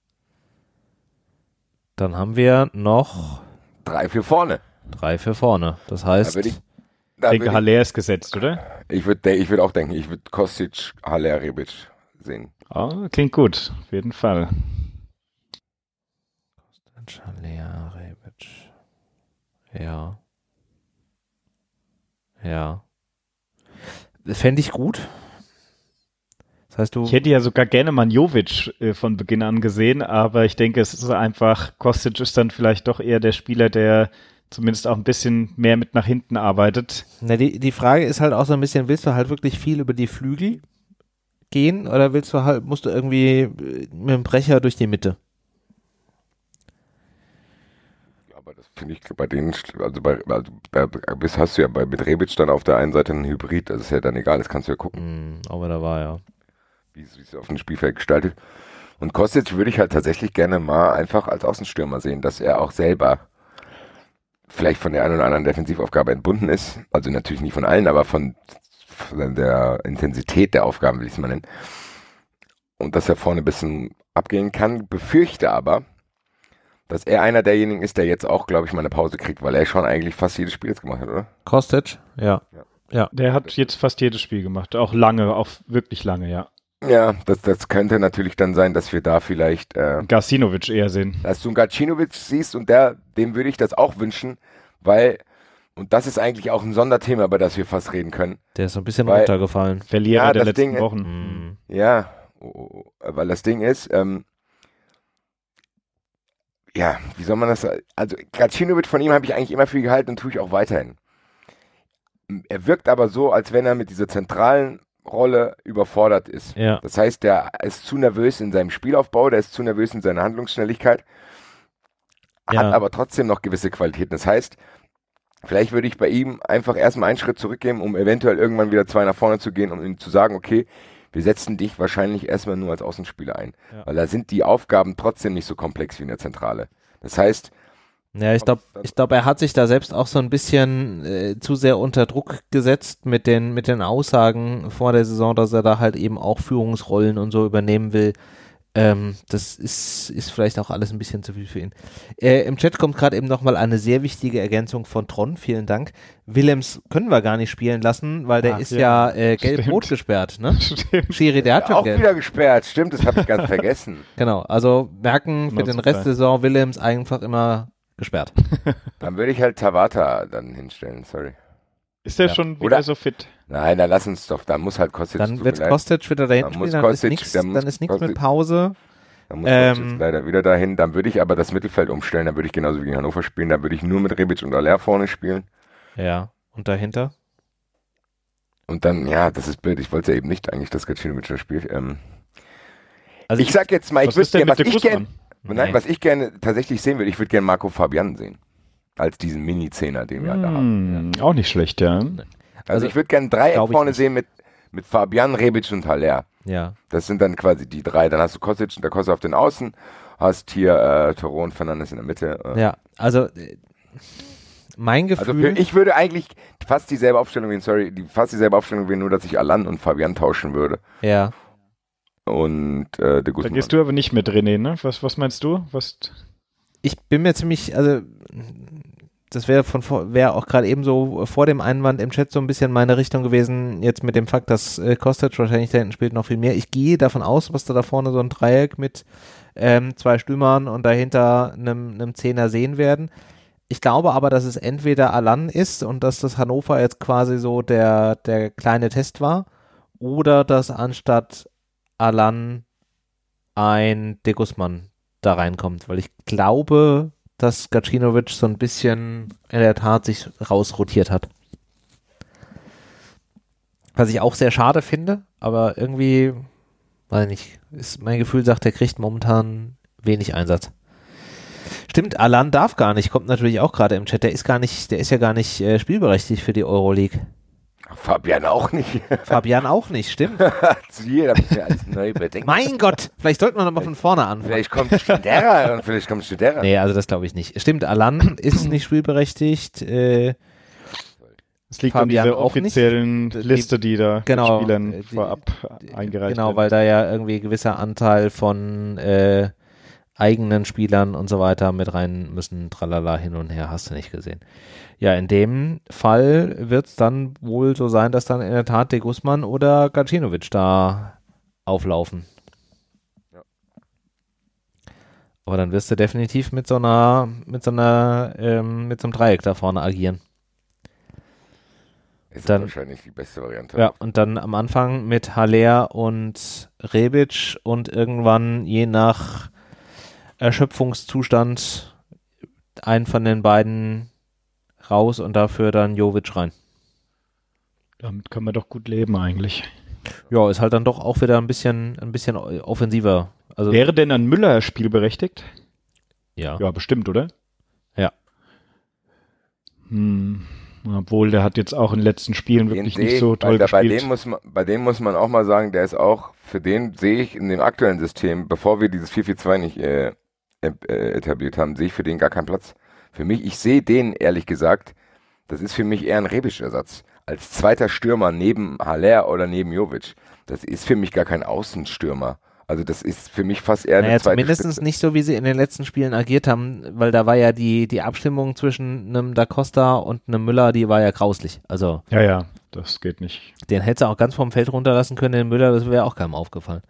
Dann haben wir noch 3 für vorne. Das heißt, ich denke, Haller ist gesetzt, oder? Ich würde auch denken, ich würde Kostic, Haller, Rebic sehen. Oh, klingt gut, auf jeden Fall. Kostic, Haller, Rebic. Ja. Das fände ich gut. Das heißt, ich hätte ja sogar gerne Manjovic von Beginn an gesehen, aber ich denke, es ist einfach, Kostic ist dann vielleicht doch eher der Spieler, der zumindest auch ein bisschen mehr mit nach hinten arbeitet. Na, die Frage ist halt auch so ein bisschen, willst du halt wirklich viel über die Flügel gehen oder musst du irgendwie mit dem Brecher durch die Mitte? Aber das finde ich bei denen, bis hast du ja mit Rebic dann auf der einen Seite einen Hybrid, das ist ja dann egal, das kannst du ja gucken. Aber da war ja. Wie es auf dem Spielfeld gestaltet. Und Kostic würde ich halt tatsächlich gerne mal einfach als Außenstürmer sehen, dass er auch selber vielleicht von der einen oder anderen Defensivaufgabe entbunden ist. Also natürlich nicht von allen, aber von der Intensität der Aufgaben, will ich es mal nennen. Und dass er vorne ein bisschen abgehen kann. Befürchte aber, dass er einer derjenigen ist, der jetzt auch, glaube ich, mal eine Pause kriegt, weil er schon eigentlich fast jedes Spiel jetzt gemacht hat, oder? Kostic? Ja. Der hat jetzt fast jedes Spiel gemacht. Auch lange, auch wirklich lange, ja. Ja, das könnte natürlich dann sein, dass wir da vielleicht Gacinovic eher sehen. Dass du einen Gacinovic siehst und dem würde ich das auch wünschen, weil, und das ist eigentlich auch ein Sonderthema, über das wir fast reden können. Der ist so ein bisschen runtergefallen. Verlierer der letzten Wochen. Ja, weil das Ding ist, wie soll man das, also Gacinovic, von ihm habe ich eigentlich immer viel gehalten und tue ich auch weiterhin. Er wirkt aber so, als wenn er mit dieser zentralen Rolle überfordert ist. Ja. Das heißt, der ist zu nervös in seinem Spielaufbau, der ist zu nervös in seiner Handlungsschnelligkeit, hat aber trotzdem noch gewisse Qualitäten. Das heißt, vielleicht würde ich bei ihm einfach erstmal einen Schritt zurückgehen, um eventuell irgendwann wieder 2 nach vorne zu gehen, um ihm zu sagen, okay, wir setzen dich wahrscheinlich erstmal nur als Außenspieler ein. Ja. Weil da sind die Aufgaben trotzdem nicht so komplex wie in der Zentrale. Das heißt, ja, ich glaube, er hat sich da selbst auch so ein bisschen zu sehr unter Druck gesetzt mit den Aussagen vor der Saison, dass er da halt eben auch Führungsrollen und so übernehmen will. Das ist vielleicht auch alles ein bisschen zu viel für ihn. Im Chat kommt gerade eben nochmal eine sehr wichtige Ergänzung von Tron, vielen Dank. Willems können wir gar nicht spielen lassen, weil der ist ja gelb-rot gesperrt, ne? Stimmt. Schiri, der hat schon auch gelb. wieder gesperrt, stimmt, das habe ich ganz vergessen. Genau, also merken für den Rest der Saison Willems einfach immer gesperrt. Dann würde ich halt Tabata dann hinstellen, sorry. Ist der schon wieder so fit? Nein, dann lass uns doch, dann muss halt Kostic. Dann wird Kostic wieder dahin spielen, dann ist nichts mit Pause. Dann muss Kostic leider wieder dahin, dann würde ich aber das Mittelfeld umstellen, dann würde ich genauso wie gegen Hannover spielen, dann würde ich nur mit Rebic und Aller vorne spielen. Ja, und dahinter? Und dann, ja, das ist blöd, ich wollte ja eben nicht eigentlich, dass Gacinovic da spielt. Also ich sag jetzt mal, was ich gerne tatsächlich sehen würde, ich würde gerne Marco Fabian sehen. Als diesen Mini-Zehner, den wir da haben. Ja. Auch nicht schlecht, ja. Also ich würde gerne 3 vorne sehen mit Fabian, Rebic und Haller. Ja. Das sind dann quasi die 3. Dann hast du Kostic und der Costa auf den Außen, hast hier Toro und Fernandes in der Mitte. Ja, also mein Gefühl... Also ich würde eigentlich fast dieselbe Aufstellung wählen, nur dass ich Alan und Fabian tauschen würde. Ja. Und de Guzman. Da gehst du aber nicht mit, René, ne? Was meinst du? Ich bin mir ziemlich, also das wäre auch gerade eben so vor dem Einwand im Chat so ein bisschen meine Richtung gewesen, jetzt mit dem Fakt, dass Kostic wahrscheinlich da hinten spielt noch viel mehr. Ich gehe davon aus, was da vorne so ein Dreieck mit 2 Stürmern und dahinter einem Zehner sehen werden. Ich glaube aber, dass es entweder Alan ist und dass das Hannover jetzt quasi so der kleine Test war, oder dass anstatt Alan ein de Guzman da reinkommt, weil ich glaube, dass Gacinovic so ein bisschen in der Tat sich rausrotiert hat. Was ich auch sehr schade finde, aber irgendwie, weiß ich nicht, mein Gefühl sagt, der kriegt momentan wenig Einsatz. Stimmt, Alan darf gar nicht, kommt natürlich auch gerade im Chat, der ist ja gar nicht spielberechtigt für die Euroleague. Fabian auch nicht. Fabian auch nicht, stimmt. Hier, da müssen wir alles neu überdenken. Mein Gott, vielleicht sollten wir nochmal von vorne anfangen. Vielleicht kommt Stüderer. Nee, also das glaube ich nicht. Stimmt, Alan ist nicht spielberechtigt. Es liegt Fabian an dieser offiziellen Liste, die da mit Spielern vorab eingereicht wird. Genau, weil da ja irgendwie ein gewisser Anteil von eigenen Spielern und so weiter mit rein müssen. Tralala, hin und her, hast du nicht gesehen. Ja, in dem Fall wird es dann wohl so sein, dass dann in der Tat de Guzman oder Gacinovic da auflaufen. Ja. Aber dann wirst du definitiv mit so einem Dreieck da vorne agieren. Ist dann wahrscheinlich die beste Variante. Ja, und dann am Anfang mit Haller und Rebic und irgendwann je nach Erschöpfungszustand einen von den beiden raus und dafür dann Jovic rein. Damit kann man doch gut leben eigentlich. Ja, ist halt dann doch auch wieder ein bisschen offensiver. Also wäre denn ein Müller spielberechtigt? Ja. Ja, bestimmt, oder? Ja. Obwohl, der hat jetzt auch in den letzten Spielen wirklich nicht so toll gespielt. Bei dem muss man auch mal sagen, der ist auch, für den sehe ich in dem aktuellen System, bevor wir dieses 4-4-2 nicht etabliert haben, sehe ich für den gar keinen Platz. Für mich, ich sehe den, ehrlich gesagt, das ist für mich eher ein Rebic-Ersatz. Als zweiter Stürmer neben Haller oder neben Jovic. Das ist für mich gar kein Außenstürmer. Also das ist für mich fast eher eine zweite mindestens Spitze. Nicht so, wie sie in den letzten Spielen agiert haben, weil da war ja die Abstimmung zwischen einem Da Costa und einem Müller, die war ja grauslich. Also ja, das geht nicht. Den hätte er auch ganz vom Feld runterlassen können, den Müller, das wäre auch keinem aufgefallen.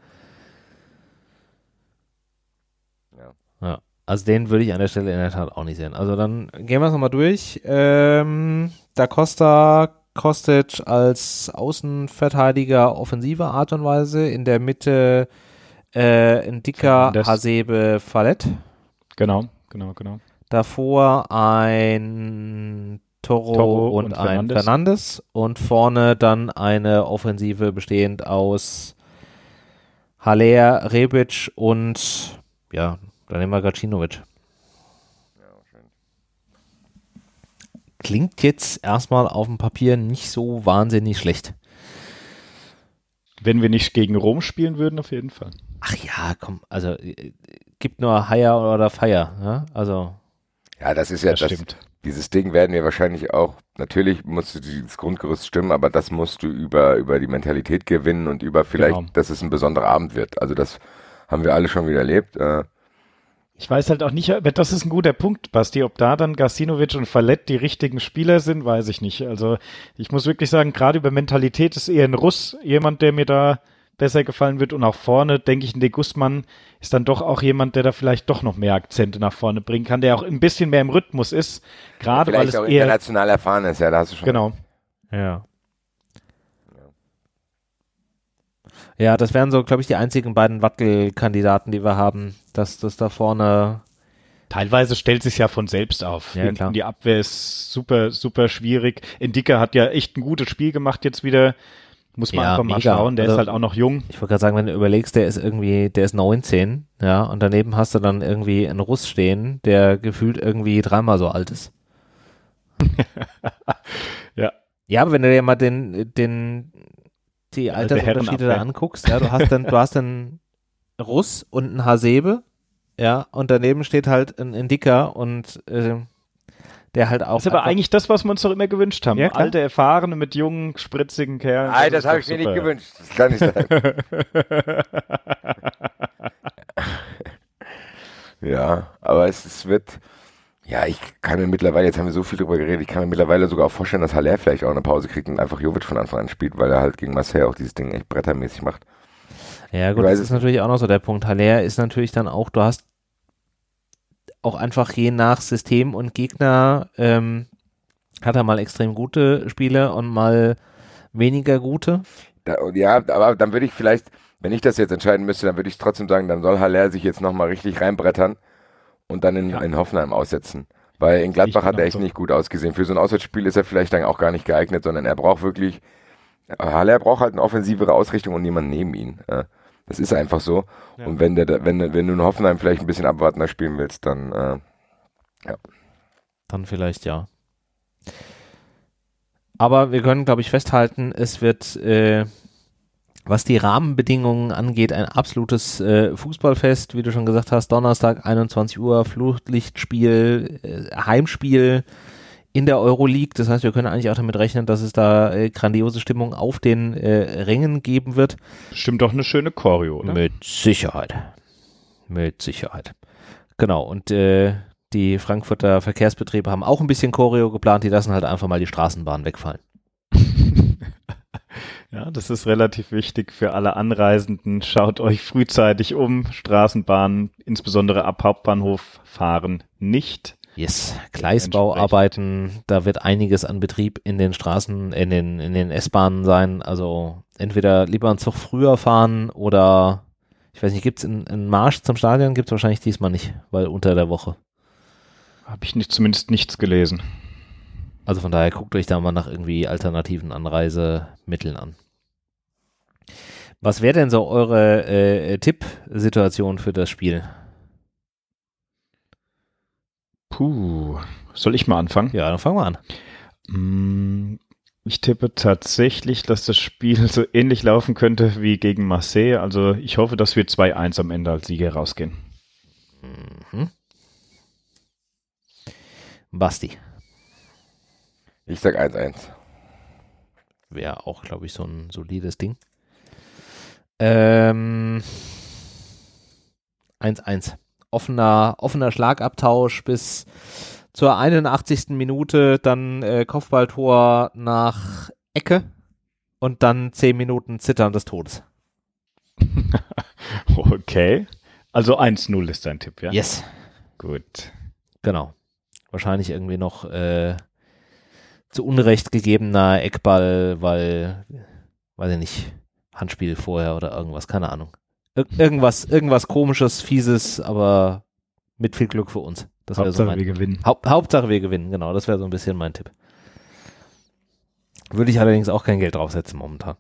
Ja. Also den würde ich an der Stelle in der Tat auch nicht sehen. Also dann gehen wir es nochmal durch. Da Costa, Kostic als Außenverteidiger offensiver Art und Weise. In der Mitte ein dicker Hasebe Fallet. Genau. Davor ein Toro und ein Fernandes. Und vorne dann eine Offensive bestehend aus Haller, Rebic und ja, dann nehmen wir Gacinovic. Ja, wahrscheinlich. Klingt jetzt erstmal auf dem Papier nicht so wahnsinnig schlecht. Wenn wir nicht gegen Rom spielen würden, auf jeden Fall. Ach ja, komm, also gibt nur Hire oder Fire, ja? Also. Ja, das ist ja das. Stimmt. Dieses Ding werden wir wahrscheinlich auch, natürlich musst du dieses Grundgerüst stimmen, aber das musst du über die Mentalität gewinnen und über vielleicht, dass es ein besonderer Abend wird. Also das haben wir alle schon wieder erlebt. Ich weiß halt auch nicht, aber das ist ein guter Punkt, Basti, ob da dann Gacinovic und Fallett die richtigen Spieler sind, weiß ich nicht. Also ich muss wirklich sagen, gerade über Mentalität ist eher ein Russ jemand, der mir da besser gefallen wird, und auch vorne, denke ich, ein De Guzman ist dann doch auch jemand, der da vielleicht doch noch mehr Akzente nach vorne bringen kann, der auch ein bisschen mehr im Rhythmus ist, gerade weil es auch eher international erfahren ist, ja, da hast du schon. Genau. Ja. Ja, das wären so, glaube ich, die einzigen beiden Wackelkandidaten, die wir haben, dass das da vorne. Teilweise stellt sich ja von selbst auf. Ja, klar. Die Abwehr ist super, super schwierig. Ndicka hat ja echt ein gutes Spiel gemacht jetzt wieder. Muss man einfach mal schauen. Der ist halt auch noch jung. Ich wollte gerade sagen, wenn du überlegst, der ist 19, ja, und daneben hast du dann irgendwie einen Russ stehen, der gefühlt irgendwie 3-mal so alt ist. Ja. Ja, aber wenn du dir mal die Altersunterschiede da anguckst, ja, du hast einen Russ und einen Hasebe, ja, und daneben steht halt ein Ndicka und der halt auch. Das ist aber eigentlich das, was wir uns doch immer gewünscht haben. Ja, alte, erfahrene mit jungen, spritzigen Kerlen. Nein, das habe ich mir nicht gewünscht. Das kann nicht sein. Ja, aber es wird. Ja, ich kann mir mittlerweile, jetzt haben wir so viel drüber geredet, ich kann mir mittlerweile sogar auch vorstellen, dass Haller vielleicht auch eine Pause kriegt und einfach Jovic von Anfang an spielt, weil er halt gegen Marseille auch dieses Ding echt brettermäßig macht. Ja gut, das ist natürlich auch noch so der Punkt. Haller ist natürlich dann auch, du hast auch einfach je nach System und Gegner hat er mal extrem gute Spiele und mal weniger gute. Ja, aber dann würde ich vielleicht, wenn ich das jetzt entscheiden müsste, dann würde ich trotzdem sagen, dann soll Haller sich jetzt nochmal richtig reinbrettern und dann in Hoffenheim aussetzen. Weil in Gladbach hat er echt nicht gut ausgesehen. Für so ein Auswärtsspiel ist er vielleicht dann auch gar nicht geeignet, sondern er braucht wirklich, Haller braucht halt eine offensivere Ausrichtung und niemand neben ihn. Das ist einfach so. Ja. Und wenn du in Hoffenheim vielleicht ein bisschen abwartender spielen willst, dann ja. Dann vielleicht ja. Aber wir können, glaube ich, festhalten, es wird, was die Rahmenbedingungen angeht, ein absolutes Fußballfest, wie du schon gesagt hast, Donnerstag, 21 Uhr, Flutlichtspiel, Heimspiel in der Euroleague. Das heißt, wir können eigentlich auch damit rechnen, dass es da grandiose Stimmung auf den Rängen geben wird. Stimmt doch eine schöne Choreo, oder? Mit Sicherheit. Mit Sicherheit. Genau, und die Frankfurter Verkehrsbetriebe haben auch ein bisschen Choreo geplant, die lassen halt einfach mal die Straßenbahn wegfallen. Ja, das ist relativ wichtig für alle Anreisenden. Schaut euch frühzeitig um. Straßenbahnen, insbesondere ab Hauptbahnhof, fahren nicht. Yes, Gleisbauarbeiten, da wird einiges an Betrieb in den Straßen, in den S-Bahnen sein. Also entweder lieber einen Zug früher fahren oder, ich weiß nicht, gibt's einen Marsch zum Stadion? Gibt's wahrscheinlich diesmal nicht, weil unter der Woche. Habe ich zumindest nichts gelesen. Also von daher guckt euch da mal nach irgendwie alternativen Anreisemitteln an. Was wäre denn so eure Tippsituation für das Spiel? Soll ich mal anfangen? Ja, dann fangen wir an. Ich tippe tatsächlich, dass das Spiel so ähnlich laufen könnte wie gegen Marseille. Also ich hoffe, dass wir 2-1 am Ende als Sieger rausgehen. Mhm. Basti. Ich sag 1-1. Wäre auch, glaube ich, so ein solides Ding. 1-1. Offener Schlagabtausch bis zur 81. Minute, dann Kopfballtor nach Ecke und dann 10 Minuten Zittern des Todes. Okay. Also 1-0 ist dein Tipp, ja? Yes. Gut. Genau. Wahrscheinlich irgendwie noch zu Unrecht gegebener Eckball, weil, weiß ich nicht, Handspiel vorher oder irgendwas, keine Ahnung. Irgendwas Komisches, Fieses, aber mit viel Glück für uns. Das Hauptsache wir gewinnen. Hauptsache wir gewinnen, genau. Das wäre so ein bisschen mein Tipp. Würde ich allerdings auch kein Geld draufsetzen momentan.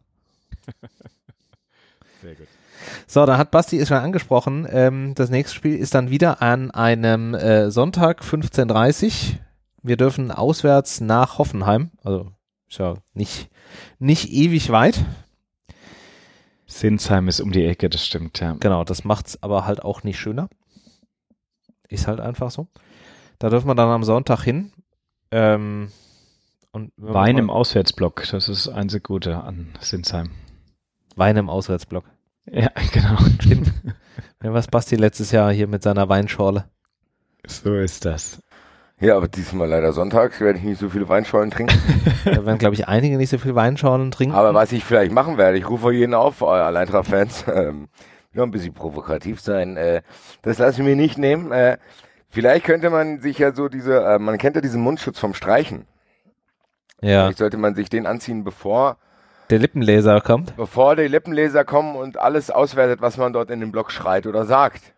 Sehr gut. So, da hat Basti es schon angesprochen. Das nächste Spiel ist dann wieder an einem Sonntag, 15:30 Uhr. Wir dürfen auswärts nach Hoffenheim. Also ist ja nicht ewig weit. Sinsheim ist um die Ecke, das stimmt, ja. Genau, das macht's aber halt auch nicht schöner. Ist halt einfach so. Da dürfen wir dann am Sonntag hin. Und Wein im Auswärtsblock, das ist das einzig Gute an Sinsheim. Wein im Auswärtsblock. Ja, genau. Stimmt. Ja, was Basti letztes Jahr hier mit seiner Weinschorle. So ist das. Ja, aber diesmal leider sonntags werde ich nicht so viele Weinschorlen trinken. Da werden, glaube ich, einige nicht so viel Weinschorlen trinken. Aber was ich vielleicht machen werde, ich rufe jeden auf, euer Eintracht-Fans, noch ein bisschen provokativ sein, das lasse ich mir nicht nehmen. Vielleicht könnte man sich ja so man kennt ja diesen Mundschutz vom Streichen. Ja. Vielleicht sollte man sich den anziehen, bevor Der Lippenleser kommt. Bevor die Lippenleser kommen und alles auswertet, was man dort in dem Blog schreit oder sagt.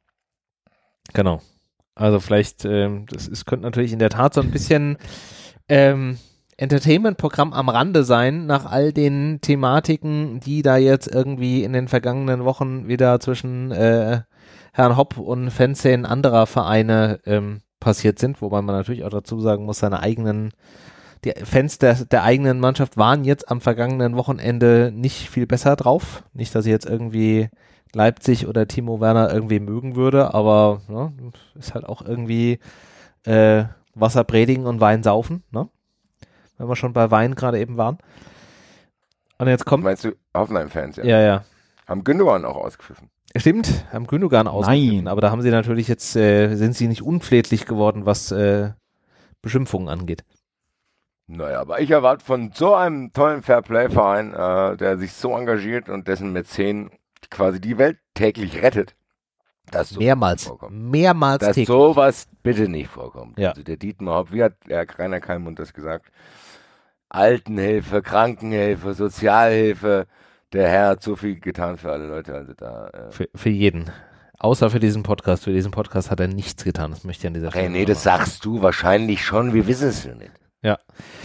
Genau. Also vielleicht, könnte natürlich in der Tat so ein bisschen Entertainment-Programm am Rande sein, nach all den Thematiken, die da jetzt irgendwie in den vergangenen Wochen wieder zwischen Herrn Hopp und Fanszenen anderer Vereine passiert sind, wobei man natürlich auch dazu sagen muss, die Fans der eigenen Mannschaft waren jetzt am vergangenen Wochenende nicht viel besser drauf. Nicht, dass ich jetzt irgendwie Leipzig oder Timo Werner irgendwie mögen würde, aber ne, ist halt auch irgendwie Wasser predigen und Wein saufen, ne? Wenn wir schon bei Wein gerade eben waren. Und jetzt kommt... Meinst du Hoffenheim-Fans? Ja, ja. Haben Gündogan auch ausgepfiffen? Stimmt, haben Gündogan ausgepfiffen, aber da haben sie natürlich jetzt, sind sie nicht unflätlich geworden, was Beschimpfungen angeht. Naja, aber ich erwarte von so einem tollen Fairplay-Verein, der sich so engagiert und dessen Mäzen quasi die Welt täglich rettet, dass so Mehrmals dass täglich. sowas bitte nicht vorkommt. Ja. Also der Dietmar Hopp, wie hat der Rainer Kallmund das gesagt? Altenhilfe, Krankenhilfe, Sozialhilfe, der Herr hat so viel getan für alle Leute. Also da, Für jeden. Außer für diesen Podcast. Für diesen Podcast hat er nichts getan. Das möchte ich an dieser Stelle. Nee, das sagst du wahrscheinlich schon, wir wissen es ja nicht. Ja.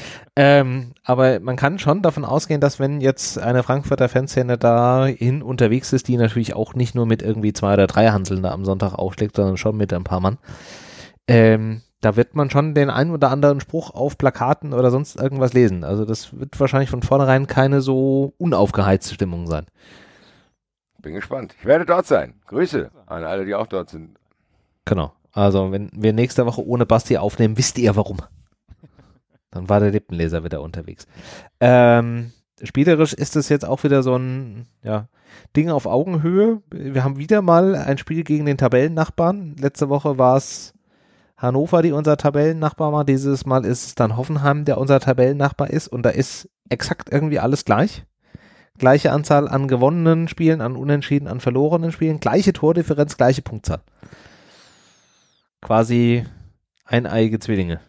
Aber man kann schon davon ausgehen, dass wenn jetzt eine Frankfurter Fanszene dahin unterwegs ist, die natürlich auch nicht nur mit irgendwie 2 oder 3 Hanseln da am Sonntag aufschlägt, sondern schon mit ein paar Mann, da wird man schon den einen oder anderen Spruch auf Plakaten oder sonst irgendwas lesen. Also das wird wahrscheinlich von vornherein keine so unaufgeheizte Stimmung sein. Bin gespannt. Ich werde dort sein. Grüße an alle, die auch dort sind. Genau. Also wenn wir nächste Woche ohne Basti aufnehmen, wisst ihr warum. Dann war der Lippenleser wieder unterwegs. Spielerisch ist es jetzt auch wieder so ein Ding auf Augenhöhe. Wir haben wieder mal ein Spiel gegen den Tabellennachbarn. Letzte Woche war es Hannover, die unser Tabellennachbar war. Dieses Mal ist es dann Hoffenheim, der unser Tabellennachbar ist. Und da ist exakt irgendwie alles gleich. Gleiche Anzahl an gewonnenen Spielen, an Unentschieden, an verlorenen Spielen. Gleiche Tordifferenz, gleiche Punktzahl. Quasi eineiige Zwillinge.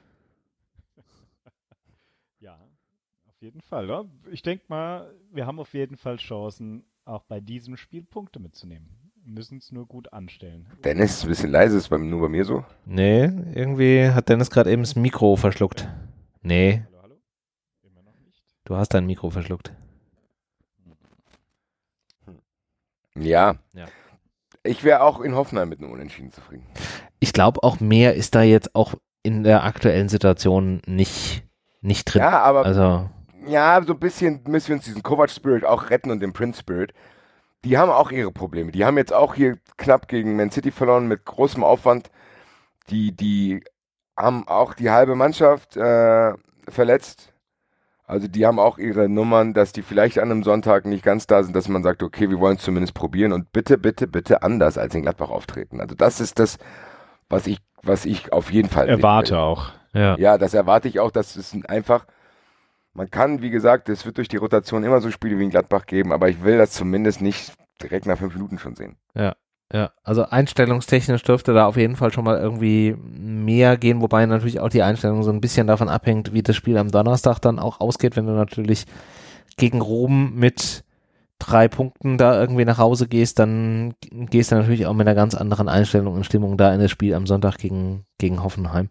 Auf jeden Fall, oder? Ich denke mal, wir haben auf jeden Fall Chancen, auch bei diesem Spiel Punkte mitzunehmen. Wir müssen es nur gut anstellen. Dennis ist ein bisschen leise, ist nur bei mir so? Nee, irgendwie hat Dennis gerade eben das Mikro verschluckt. Nee. Hallo? Immer noch nicht? Du hast dein Mikro verschluckt. Ja. Ich wäre auch in Hoffenheim mit einem Unentschieden zufrieden. Ich glaube auch mehr ist da jetzt auch in der aktuellen Situation nicht drin. Ja, aber also ja, so ein bisschen müssen wir uns diesen Kovac-Spirit auch retten und den Prince-Spirit. Die haben auch ihre Probleme. Die haben jetzt auch hier knapp gegen Man City verloren mit großem Aufwand. Die haben auch die halbe Mannschaft verletzt. Also die haben auch ihre Nummern, dass die vielleicht an einem Sonntag nicht ganz da sind, dass man sagt, okay, wir wollen es zumindest probieren und bitte, bitte, bitte anders als in Gladbach auftreten. Also das ist das, was ich auf jeden Fall erwarte auch. Ja, das erwarte ich auch, dass es einfach, man kann, wie gesagt, es wird durch die Rotation immer so Spiele wie in Gladbach geben, aber ich will das zumindest nicht direkt nach 5 Minuten schon sehen. Ja, also einstellungstechnisch dürfte da auf jeden Fall schon mal irgendwie mehr gehen, wobei natürlich auch die Einstellung so ein bisschen davon abhängt, wie das Spiel am Donnerstag dann auch ausgeht, wenn du natürlich gegen Rom mit 3 Punkten da irgendwie nach Hause gehst, dann gehst du natürlich auch mit einer ganz anderen Einstellung und Stimmung da in das Spiel am Sonntag gegen Hoffenheim.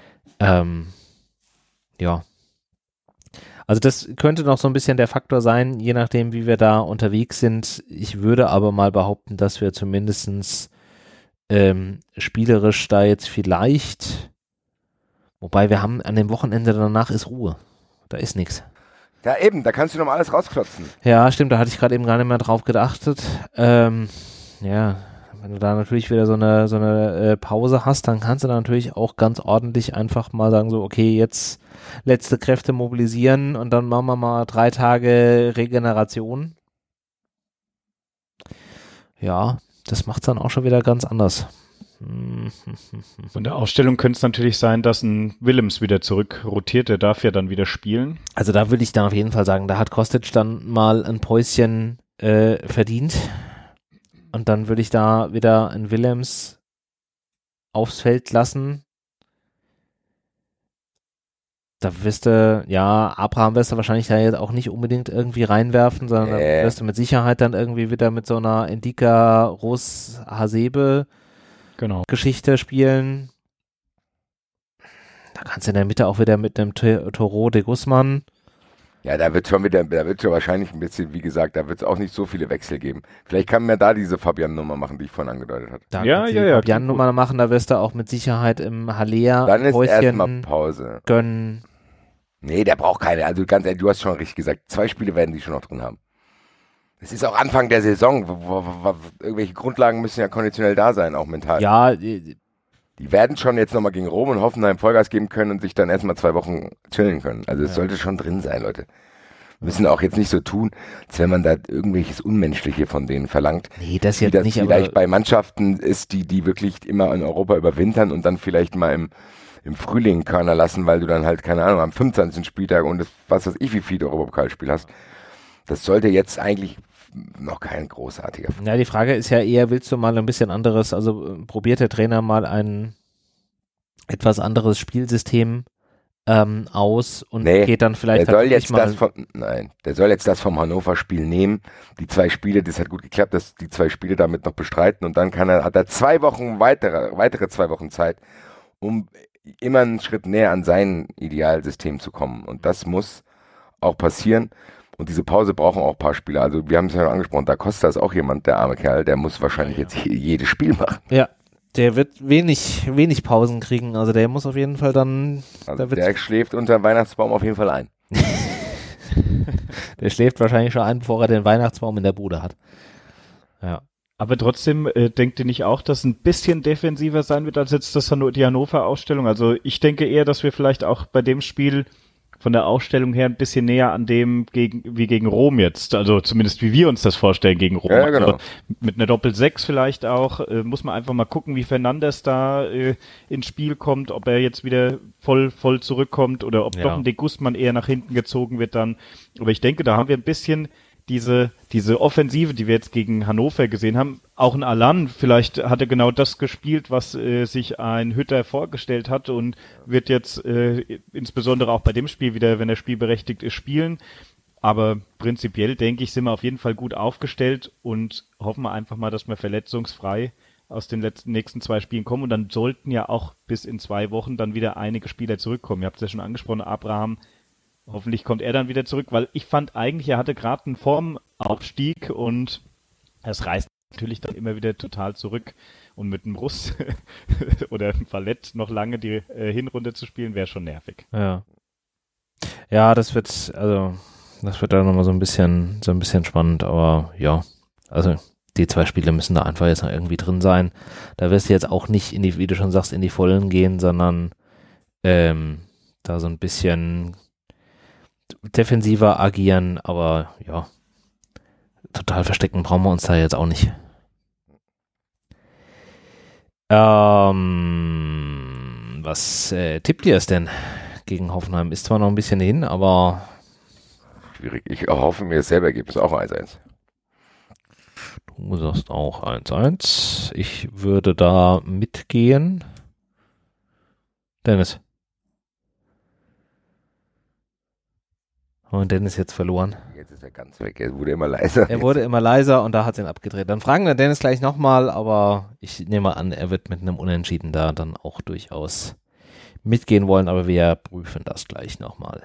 Ja. Also das könnte noch so ein bisschen der Faktor sein, je nachdem, wie wir da unterwegs sind. Ich würde aber mal behaupten, dass wir zumindestens spielerisch da jetzt vielleicht, wobei wir haben an dem Wochenende danach ist Ruhe. Da ist nichts. Ja eben, da kannst du noch mal alles rausklotzen. Ja, stimmt, da hatte ich gerade eben gar nicht mehr drauf geachtet. Ja, wenn du da natürlich wieder so eine Pause hast, dann kannst du da natürlich auch ganz ordentlich einfach mal sagen, so okay, jetzt letzte Kräfte mobilisieren und dann machen wir mal 3 Tage Regeneration. Ja, das macht es dann auch schon wieder ganz anders. Von der Aufstellung könnte es natürlich sein, dass ein Willems wieder zurückrotiert, der darf ja dann wieder spielen. Also da würde ich dann auf jeden Fall sagen, da hat Kostic dann mal ein Päuschen verdient und dann würde ich da wieder ein Willems aufs Feld lassen. Da wirst du, ja, Abraham wirst du wahrscheinlich da jetzt auch nicht unbedingt irgendwie reinwerfen, sondern da wirst du mit Sicherheit dann irgendwie wieder mit so einer Endika, Ros, Hasebe Geschichte spielen. Da kannst du in der Mitte auch wieder mit einem Toro de Guzman. Ja, da wird schon wahrscheinlich ein bisschen, wie gesagt, da wird es auch nicht so viele Wechsel geben. Vielleicht kann man da diese Fabian-Nummer machen, die ich vorhin angedeutet habe. Da kannst du die Fabian-Nummer machen, da wirst du auch mit Sicherheit im Haller dann ist erstmal Pause gönnen. Nee, der braucht keine, also ganz ehrlich, du hast schon richtig gesagt, 2 Spiele werden die schon noch drin haben. Es ist auch Anfang der Saison, irgendwelche Grundlagen müssen ja konditionell da sein, auch mental. Ja, die werden schon jetzt nochmal gegen Rom und Hoffenheim Vollgas geben können und sich dann erstmal 2 Wochen chillen können. Also es sollte schon drin sein, Leute. Wir müssen auch jetzt nicht so tun, als wenn man da irgendwelches Unmenschliche von denen verlangt. Nee, das jetzt wie das nicht. Vielleicht bei Mannschaften ist, die wirklich immer in Europa überwintern und dann vielleicht mal im Frühling Körner lassen, weil du dann halt, keine Ahnung, am 25. Spieltag und was weiß ich, wie viele Europapokalspiel hast. Das sollte jetzt eigentlich noch kein großartiger Ja, die Frage ist ja eher, willst du mal ein bisschen anderes, also probiert der Trainer mal ein etwas anderes Spielsystem aus und geht dann vielleicht der soll jetzt das vom Hannover-Spiel nehmen, die 2 Spiele, das hat gut geklappt, dass die 2 Spiele damit noch bestreiten und dann hat er 2 Wochen weitere 2 Wochen Zeit, um immer einen Schritt näher an sein Idealsystem zu kommen und das muss auch passieren. Und diese Pause brauchen auch ein paar Spieler. Also wir haben es ja angesprochen, Da Costa ist auch jemand, der arme Kerl, der muss wahrscheinlich jetzt jedes Spiel machen. Ja, der wird wenig Pausen kriegen. Also der muss auf jeden Fall dann... Also der schläft unter dem Weihnachtsbaum auf jeden Fall ein. Der schläft wahrscheinlich schon ein, bevor er den Weihnachtsbaum in der Bude hat. Ja. Aber trotzdem denkt ihr nicht auch, dass ein bisschen defensiver sein wird als jetzt die Hannover-Ausstellung? Also ich denke eher, dass wir vielleicht auch bei dem Spiel von der Ausstellung her ein bisschen näher an dem wie gegen Rom jetzt, also zumindest wie wir uns das vorstellen gegen Rom. Ja, genau. Also mit einer Doppel-6 vielleicht auch, muss man einfach mal gucken, wie Fernandes da ins Spiel kommt, ob er jetzt wieder voll zurückkommt oder ob doch ein de Guzman eher nach hinten gezogen wird dann. Aber ich denke, da haben wir ein bisschen diese Offensive, die wir jetzt gegen Hannover gesehen haben, auch ein Alan, vielleicht hat er genau das gespielt, was sich ein Hütter vorgestellt hat und wird jetzt insbesondere auch bei dem Spiel wieder, wenn er spielberechtigt ist, spielen. Aber prinzipiell, denke ich, sind wir auf jeden Fall gut aufgestellt und hoffen wir einfach mal, dass wir verletzungsfrei aus den nächsten 2 Spielen kommen und dann sollten ja auch bis in 2 Wochen dann wieder einige Spieler zurückkommen. Ihr habt es ja schon angesprochen, Abraham. Hoffentlich kommt er dann wieder zurück, weil ich fand eigentlich, er hatte gerade einen Formaufstieg und es reißt natürlich dann immer wieder total zurück. Und mit einem Russ oder einem Fallett noch lange die Hinrunde zu spielen, wäre schon nervig. Ja. Ja, das wird dann nochmal so ein bisschen spannend, aber ja, also die 2 Spiele müssen da einfach jetzt noch irgendwie drin sein. Da wirst du jetzt auch nicht wie du schon sagst, in die Vollen gehen, sondern da so ein bisschen defensiver agieren, aber ja, total verstecken brauchen wir uns da jetzt auch nicht. Was tippt ihr es denn gegen Hoffenheim? Ist zwar noch ein bisschen hin, aber schwierig. Ich erhoffe mir dasselbe Ergebnis, auch 1-1. Du sagst auch 1-1. Ich würde da mitgehen. Dennis. Und Dennis jetzt verloren. Jetzt ist er ganz weg. Er wurde immer leiser. Er wurde immer leiser und da hat es ihn abgedreht. Dann fragen wir Dennis gleich nochmal, aber ich nehme an, er wird mit einem Unentschieden da dann auch durchaus mitgehen wollen, aber wir prüfen das gleich nochmal.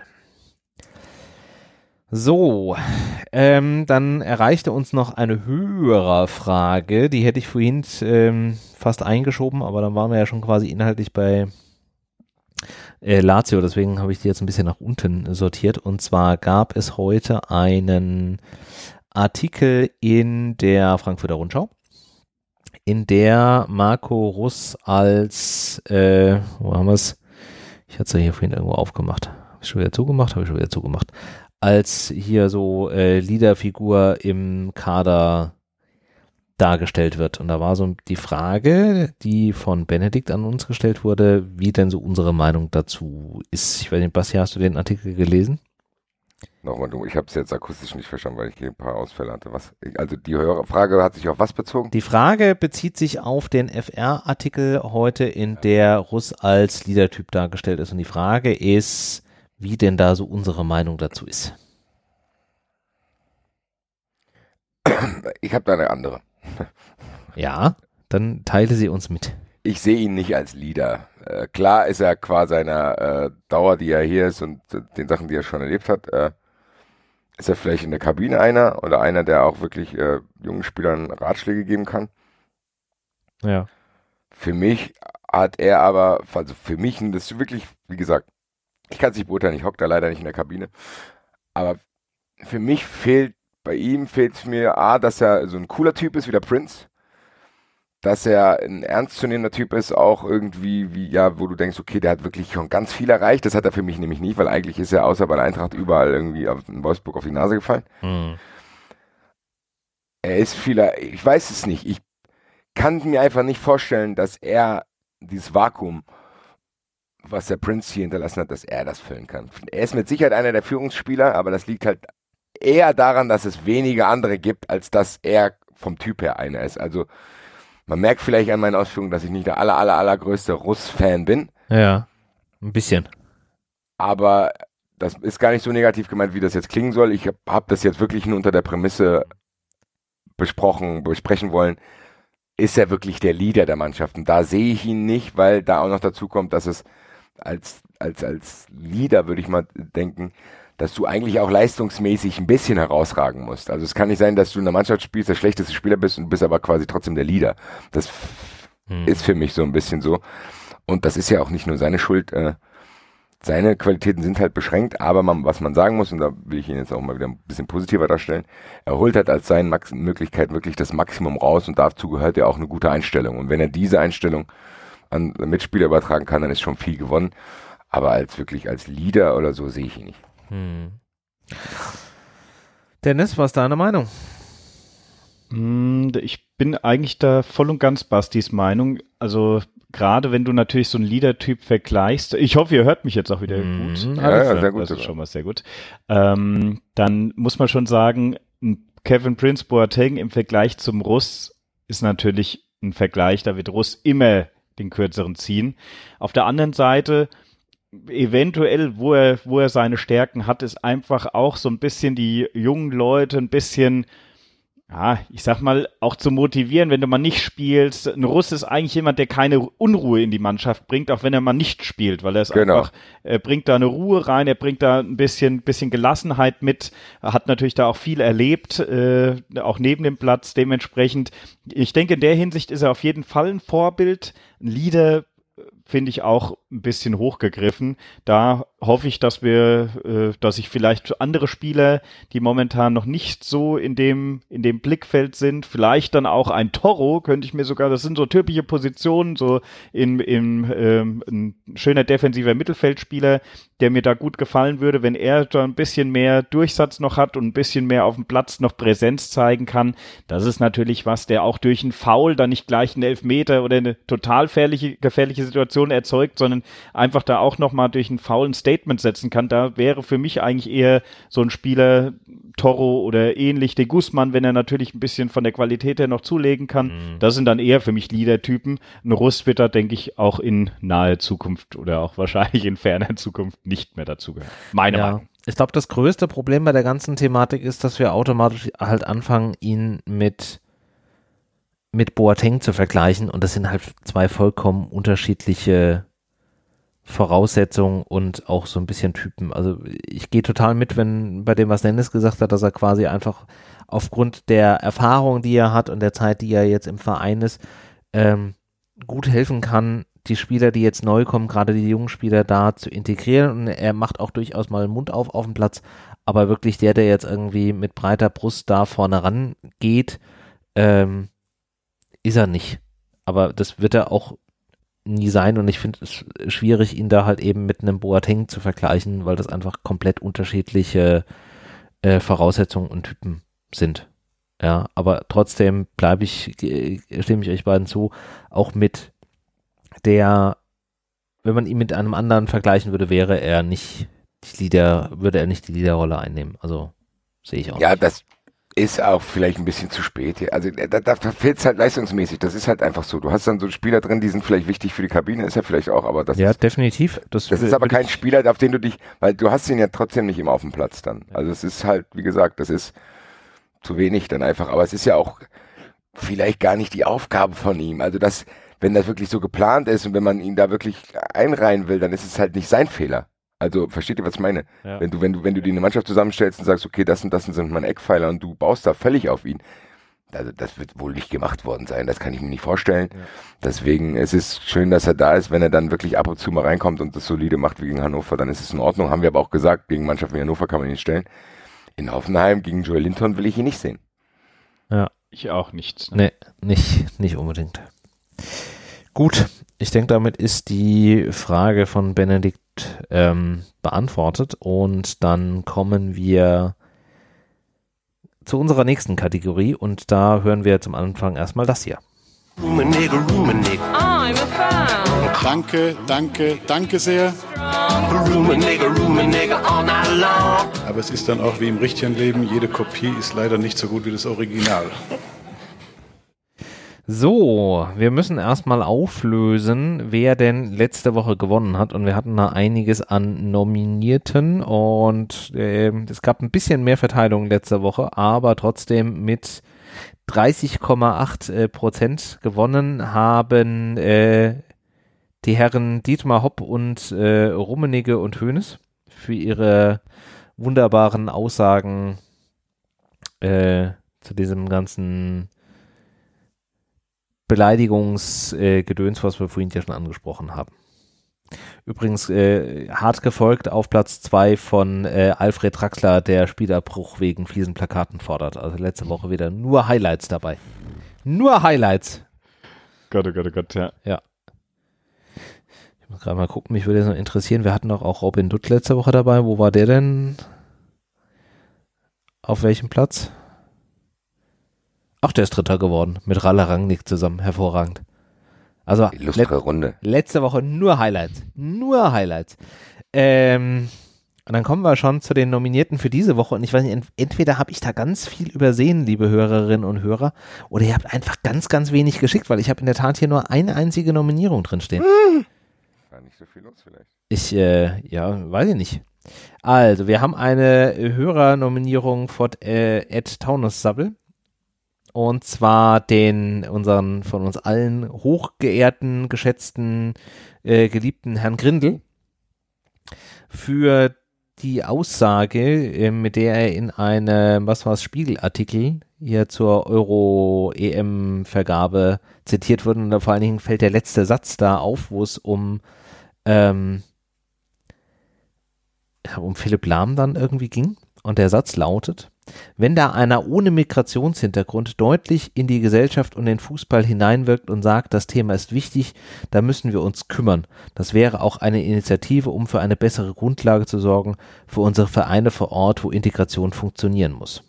So, dann erreichte uns noch eine Hörerfrage, die hätte ich vorhin fast eingeschoben, aber dann waren wir ja schon quasi inhaltlich bei Lazio, deswegen habe ich die jetzt ein bisschen nach unten sortiert. Und zwar gab es heute einen Artikel in der Frankfurter Rundschau, in der Marco Russ als, wo haben wir es? Ich hatte es ja hier vorhin irgendwo aufgemacht. Habe ich schon wieder zugemacht? Als hier so Leaderfigur im Kader dargestellt wird. Und da war so die Frage, die von Benedikt an uns gestellt wurde, wie denn so unsere Meinung dazu ist. Ich weiß nicht, Basti, hast du den Artikel gelesen? Nochmal, ich habe es jetzt akustisch nicht verstanden, weil ich hier ein paar Ausfälle hatte. Also die Frage hat sich auf was bezogen? Die Frage bezieht sich auf den FR-Artikel heute, in der Russ als Leader-Typ dargestellt ist. Und die Frage ist, wie denn da so unsere Meinung dazu ist. Ich habe da eine andere. Ja, dann teile sie uns mit. Ich sehe ihn nicht als Leader. Klar ist er qua seiner Dauer, die er hier ist und den Sachen, die er schon erlebt hat, ist er vielleicht in der Kabine einer oder einer, der auch wirklich jungen Spielern Ratschläge geben kann. Ja. Für mich hat er aber, also für mich, das ist wirklich, wie gesagt, ich kann es nicht beurteilen, ich hocke da leider nicht in der Kabine, aber für mich fehlt mir dass er so ein cooler Typ ist wie der Prince, dass er ein ernstzunehmender Typ ist, auch irgendwie, wo du denkst, okay, der hat wirklich schon ganz viel erreicht. Das hat er für mich nämlich nie, weil eigentlich ist er außer bei der Eintracht überall irgendwie in Wolfsburg auf die Nase gefallen. Mhm. Er ist ich weiß es nicht, ich kann mir einfach nicht vorstellen, dass er dieses Vakuum, was der Prince hier hinterlassen hat, dass er das füllen kann. Er ist mit Sicherheit einer der Führungsspieler, aber das liegt halt eher daran, dass es wenige andere gibt, als dass er vom Typ her einer ist. Also man merkt vielleicht an meinen Ausführungen, dass ich nicht der allergrößte Russ-Fan bin. Ja, ein bisschen. Aber das ist gar nicht so negativ gemeint, wie das jetzt klingen soll. Ich hab das jetzt wirklich nur unter der Prämisse besprechen wollen. Ist er wirklich der Leader der Mannschaft? Und da sehe ich ihn nicht, weil da auch noch dazu kommt, dass es als Leader, würde ich mal denken, dass du eigentlich auch leistungsmäßig ein bisschen herausragen musst. Also es kann nicht sein, dass du in der Mannschaft spielst, der schlechteste Spieler bist und bist aber quasi trotzdem der Leader. Das ist für mich so ein bisschen so. Und das ist ja auch nicht nur seine Schuld. Seine Qualitäten sind halt beschränkt, aber was man sagen muss, und da will ich ihn jetzt auch mal wieder ein bisschen positiver darstellen, er holt halt als seinen Möglichkeiten wirklich das Maximum raus und dazu gehört ja auch eine gute Einstellung. Und wenn er diese Einstellung an Mitspieler übertragen kann, dann ist schon viel gewonnen. Aber als Leader oder so sehe ich ihn nicht. Dennis, was ist deine Meinung? Ich bin eigentlich da voll und ganz Bastis Meinung. Also gerade wenn du natürlich so einen Leader-Typ vergleichst, ich hoffe, ihr hört mich jetzt auch wieder gut. Ja, sehr gut. Das ist schon mal sehr gut. Dann muss man schon sagen, Kevin Prince Boateng im Vergleich zum Russ ist natürlich ein Vergleich, da wird Russ immer den kürzeren ziehen. Auf der anderen Seite eventuell, wo er seine Stärken hat, ist einfach auch so ein bisschen die jungen Leute ein bisschen, ja, ich sag mal, auch zu motivieren, wenn du mal nicht spielst. Ein Russ ist eigentlich jemand, der keine Unruhe in die Mannschaft bringt, auch wenn er mal nicht spielt, weil er es einfach, er bringt da eine Ruhe rein, er bringt da ein bisschen Gelassenheit mit, er hat natürlich da auch viel erlebt, auch neben dem Platz, dementsprechend. Ich denke, in der Hinsicht ist er auf jeden Fall ein Vorbild, ein Leader, finde ich auch ein bisschen hochgegriffen. Da hoffe ich, dass ich vielleicht andere Spieler, die momentan noch nicht so in dem Blickfeld sind, vielleicht dann auch ein Toro, könnte ich mir sogar, das sind so typische Positionen, so ein schöner defensiver Mittelfeldspieler, der mir da gut gefallen würde, wenn er da ein bisschen mehr Durchsatz noch hat und ein bisschen mehr auf dem Platz noch Präsenz zeigen kann. Das ist natürlich was, der auch durch einen Foul dann nicht gleich einen Elfmeter oder eine total gefährliche Situation erzeugt, sondern einfach da auch nochmal durch einen Foul ein Statement setzen kann. Da wäre für mich eigentlich eher so ein Spieler Toro oder ähnlich de Guzman, wenn er natürlich ein bisschen von der Qualität her noch zulegen kann. Das sind dann eher für mich Leader-Typen. Ein Russ wird da, denke ich, auch in naher Zukunft oder auch wahrscheinlich in ferner Zukunft nicht mehr dazugehören. Meine Meinung. Ich glaube, das größte Problem bei der ganzen Thematik ist, dass wir automatisch halt anfangen, ihn mit Boateng zu vergleichen, und das sind halt zwei vollkommen unterschiedliche Voraussetzungen und auch so ein bisschen Typen. Also ich gehe total mit, bei dem, was Dennis gesagt hat, dass er quasi einfach aufgrund der Erfahrung, die er hat und der Zeit, die er jetzt im Verein ist, gut helfen kann, die Spieler, die jetzt neu kommen, gerade die jungen Spieler da zu integrieren, und er macht auch durchaus mal den Mund auf dem Platz, aber wirklich der jetzt irgendwie mit breiter Brust da vorne ran geht, ist er nicht. Aber das wird er auch nie sein, und ich finde es schwierig, ihn da halt eben mit einem Boateng zu vergleichen, weil das einfach komplett unterschiedliche Voraussetzungen und Typen sind. Ja, aber trotzdem stimme ich euch beiden zu, auch mit wenn man ihn mit einem anderen vergleichen würde, würde er nicht die Leaderrolle einnehmen. Also sehe ich auch. Ja, das ist auch vielleicht ein bisschen zu spät. Also da fehlt es halt leistungsmäßig. Das ist halt einfach so. Du hast dann so Spieler drin, die sind vielleicht wichtig für die Kabine, ist ja vielleicht auch, aber das ist definitiv. Das ist aber kein Spieler, auf den du dich, weil du hast ihn ja trotzdem nicht immer auf dem Platz dann. Ja. Also es ist halt, wie gesagt, das ist zu wenig dann einfach. Aber es ist ja auch vielleicht gar nicht die Aufgabe von ihm. Also wenn das wirklich so geplant ist und wenn man ihn da wirklich einreihen will, dann ist es halt nicht sein Fehler. Also, versteht ihr, was ich meine? Ja. Wenn du dir eine Mannschaft zusammenstellst und sagst, okay, das und das sind meine Eckpfeiler und du baust da völlig auf ihn, also das wird wohl nicht gemacht worden sein, das kann ich mir nicht vorstellen. Ja. Deswegen, es ist schön, dass er da ist, wenn er dann wirklich ab und zu mal reinkommt und das solide macht wie gegen Hannover, dann ist es in Ordnung. Haben wir aber auch gesagt, gegen Mannschaften wie Hannover kann man ihn nicht stellen. In Hoffenheim gegen Joel Linton will ich ihn nicht sehen. Ja, ich auch nicht. Ne? Nee, nicht unbedingt. Gut, ich denke, damit ist die Frage von Benedikt beantwortet und dann kommen wir zu unserer nächsten Kategorie und da hören wir zum Anfang erstmal das hier. I'm a fan. Danke sehr. Aber es ist dann auch wie im richtigen Leben, jede Kopie ist leider nicht so gut wie das Original. So, wir müssen erstmal auflösen, wer denn letzte Woche gewonnen hat und wir hatten da einiges an Nominierten und es gab ein bisschen mehr Verteilung letzte Woche, aber trotzdem mit 30,8% gewonnen haben die Herren Dietmar Hopp und Rummenigge und Hoeneß für ihre wunderbaren Aussagen zu diesem ganzen Beleidigungsgedöns, was wir vorhin ja schon angesprochen haben. Übrigens hart gefolgt auf Platz 2 von Alfred Draxler, der Spielabbruch wegen fiesen Plakaten fordert. Also letzte Woche wieder nur Highlights dabei. Nur Highlights. Gott, ja. Ja. Ich muss gerade mal gucken, mich würde jetzt noch interessieren, wir hatten doch auch Robin Dutt letzte Woche dabei. Wo war der denn? Auf welchem Platz? Ach, der ist Dritter geworden, mit Ralle Rangnick zusammen, hervorragend. Also Runde. Letzte Woche nur Highlights. Und dann kommen wir schon zu den Nominierten für diese Woche und ich weiß nicht, entweder habe ich da ganz viel übersehen, liebe Hörerinnen und Hörer, oder ihr habt einfach ganz, ganz wenig geschickt, weil ich habe in der Tat hier nur eine einzige Nominierung drinstehen. War nicht so viel los vielleicht. Weiß ich nicht. Also, wir haben eine Hörernominierung von Ed Taunus-Sabbel. Und zwar unseren von uns allen hochgeehrten, geschätzten, geliebten Herrn Grindel für die Aussage, mit der er in einem, Spiegelartikel hier zur Euro-EM-Vergabe zitiert wird. Und da vor allen Dingen fällt der letzte Satz da auf, wo es um Philipp Lahm dann irgendwie ging. Und der Satz lautet: Wenn da einer ohne Migrationshintergrund deutlich in die Gesellschaft und den Fußball hineinwirkt und sagt, das Thema ist wichtig, da müssen wir uns kümmern. Das wäre auch eine Initiative, um für eine bessere Grundlage zu sorgen für unsere Vereine vor Ort, wo Integration funktionieren muss.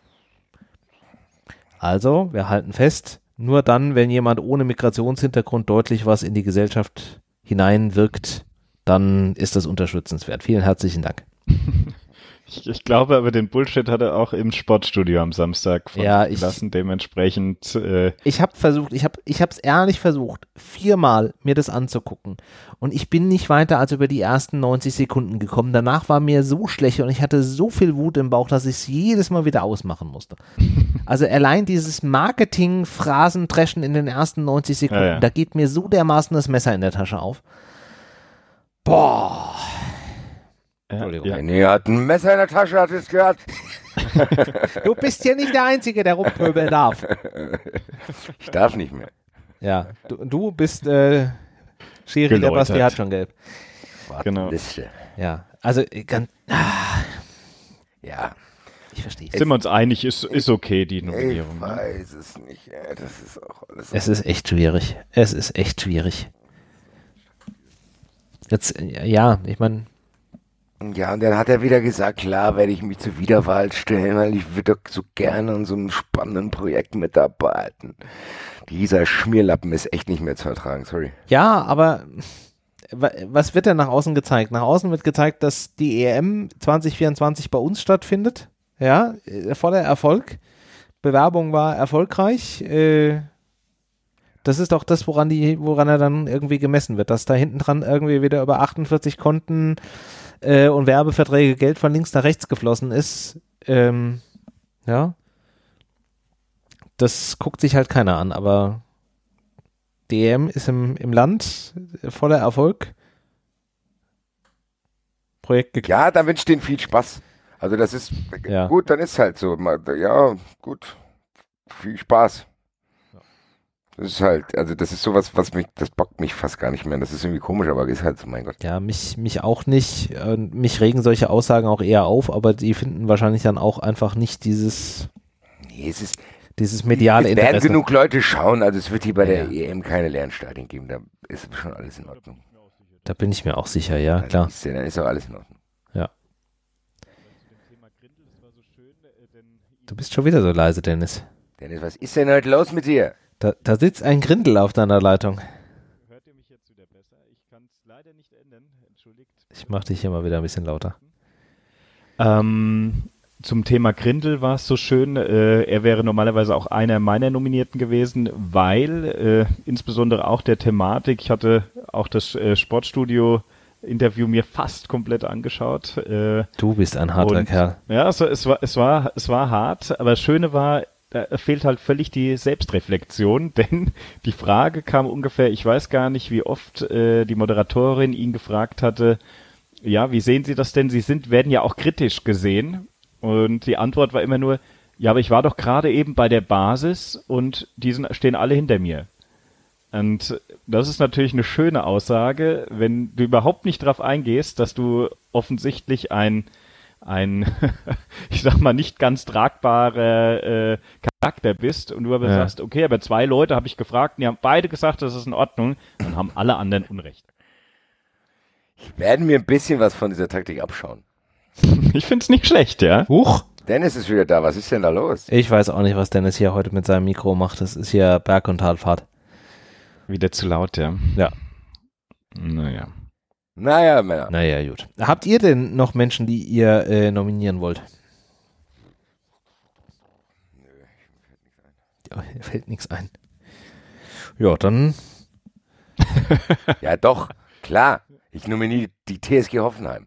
Also, wir halten fest, nur dann, wenn jemand ohne Migrationshintergrund deutlich was in die Gesellschaft hineinwirkt, dann ist das unterstützenswert. Vielen herzlichen Dank. Ich glaube aber, den Bullshit hat er auch im Sportstudio am Samstag lassen. Dementsprechend. Ich habe es ehrlich versucht, 4-mal mir das anzugucken. Und ich bin nicht weiter als über die ersten 90 Sekunden gekommen. Danach war mir so schlecht und ich hatte so viel Wut im Bauch, dass ich es jedes Mal wieder ausmachen musste. Also allein dieses Marketing-Phrasendreschen in den ersten 90 Sekunden, da geht mir so dermaßen das Messer in der Tasche auf. Boah. Entschuldigung. René hat ein Messer in der Tasche, hat es gehört. Du bist hier nicht der Einzige, der rumpöbeln darf. Ich darf nicht mehr. Ja, du bist Schiri, der Basti hat schon gelb. Genau. Ja, also ganz. Ja. Ich verstehe. Sind wir uns einig, ist okay, die Nominierung. Ich weiß es nicht. Das ist auch alles. Es ist echt schwierig. Jetzt, ich meine. Ja, und dann hat er wieder gesagt, klar werde ich mich zur Wiederwahl stellen, weil ich würde doch so gerne an so einem spannenden Projekt mitarbeiten. Dieser Schmierlappen ist echt nicht mehr zu ertragen, sorry. Ja, aber was wird denn nach außen gezeigt? Nach außen wird gezeigt, dass die EM 2024 bei uns stattfindet. Ja, voller Erfolg. Bewerbung war erfolgreich. Das ist doch das, woran er dann irgendwie gemessen wird, dass da hinten dran irgendwie wieder über 48 Konten und Werbeverträge Geld von links nach rechts geflossen ist. Ja. Das guckt sich halt keiner an, aber die EM ist im Land voller Erfolg. Projekt geklappt. Ja, dann wünsche ich denen viel Spaß. Also das ist, gut, dann ist halt so. Ja, gut, viel Spaß. Das ist halt, also das ist sowas, das bockt mich fast gar nicht mehr. Das ist irgendwie komisch, aber ist halt so, mein Gott. Ja, mich auch nicht. Mich regen solche Aussagen auch eher auf, aber die finden wahrscheinlich dann auch einfach nicht dieses mediale Interesse. Es werden genug Leute schauen, also es wird hier bei der EM keine leeren Stadien geben, da ist schon alles in Ordnung. Da bin ich mir auch sicher, ja, klar. Dann ist auch alles in Ordnung. Ja. Du bist schon wieder so leise, Dennis. Dennis, was ist denn heute los mit dir? Da sitzt ein Grindel auf deiner Leitung. Hört ihr mich jetzt wieder besser? Ich kann es leider nicht ändern. Entschuldigt. Ich mache dich hier mal wieder ein bisschen lauter. Zum Thema Grindel war es so schön. Er wäre normalerweise auch einer meiner Nominierten gewesen, weil insbesondere auch der Thematik, ich hatte auch das Sportstudio-Interview mir fast komplett angeschaut. Du bist ein harter Kerl. Ja, also es war hart, aber das Schöne war, da fehlt halt völlig die Selbstreflexion, denn die Frage kam ungefähr, ich weiß gar nicht, wie oft die Moderatorin ihn gefragt hatte, ja, wie sehen Sie das denn? Sie werden ja auch kritisch gesehen. Und die Antwort war immer nur, ja, aber ich war doch gerade eben bei der Basis und die stehen alle hinter mir. Und das ist natürlich eine schöne Aussage, wenn du überhaupt nicht darauf eingehst, dass du offensichtlich ein ich sag mal, nicht ganz tragbarer Charakter bist und du aber sagst, okay, aber 2 Leute habe ich gefragt und die haben beide gesagt, das ist in Ordnung, dann haben alle anderen Unrecht. Ich werde mir ein bisschen was von dieser Taktik abschauen. Ich find's nicht schlecht, ja. Huch! Dennis ist wieder da, was ist denn da los? Ich weiß auch nicht, was Dennis hier heute mit seinem Mikro macht, das ist hier Berg- und Talfahrt. Wieder zu laut, ja. Ja. Naja, Männer. Naja, gut. Habt ihr denn noch Menschen, die ihr nominieren wollt? Nö, fällt nichts ein. Ja, dann. Ja, doch, klar. Ich nominiere die TSG Hoffenheim.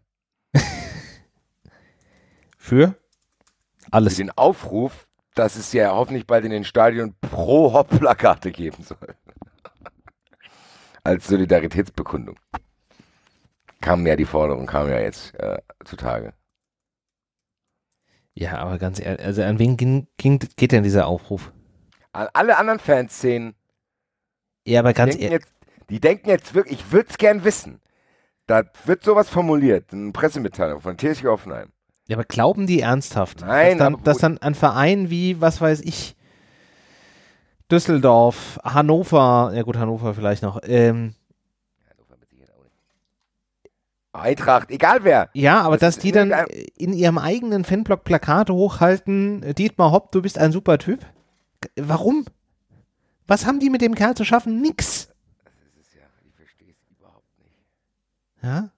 Für? Alles. Für den Aufruf, dass es ja hoffentlich bald in den Stadien Pro-Hop-Plakate geben soll. Als Solidaritätsbekundung. Die Forderung kam ja jetzt zutage. Ja, aber ganz ehrlich, also an wen geht denn dieser Aufruf? An alle anderen Fanszenen. Ja, aber ganz ehrlich. Die denken jetzt wirklich, ich würde es gern wissen. Da wird sowas formuliert, eine Pressemitteilung von TSG Hoffenheim. Ja, aber glauben die ernsthaft? Nein, dass dann ein Verein wie, was weiß ich, Düsseldorf, Hannover, ja gut, Hannover vielleicht noch, Eintracht, egal wer. Ja, aber dass die dann in ihrem eigenen Fanblog Plakate hochhalten, Dietmar Hopp, du bist ein super Typ. Warum? Was haben die mit dem Kerl zu schaffen? Nix. Das ist es ja, ich verstehe es überhaupt nicht. Ja?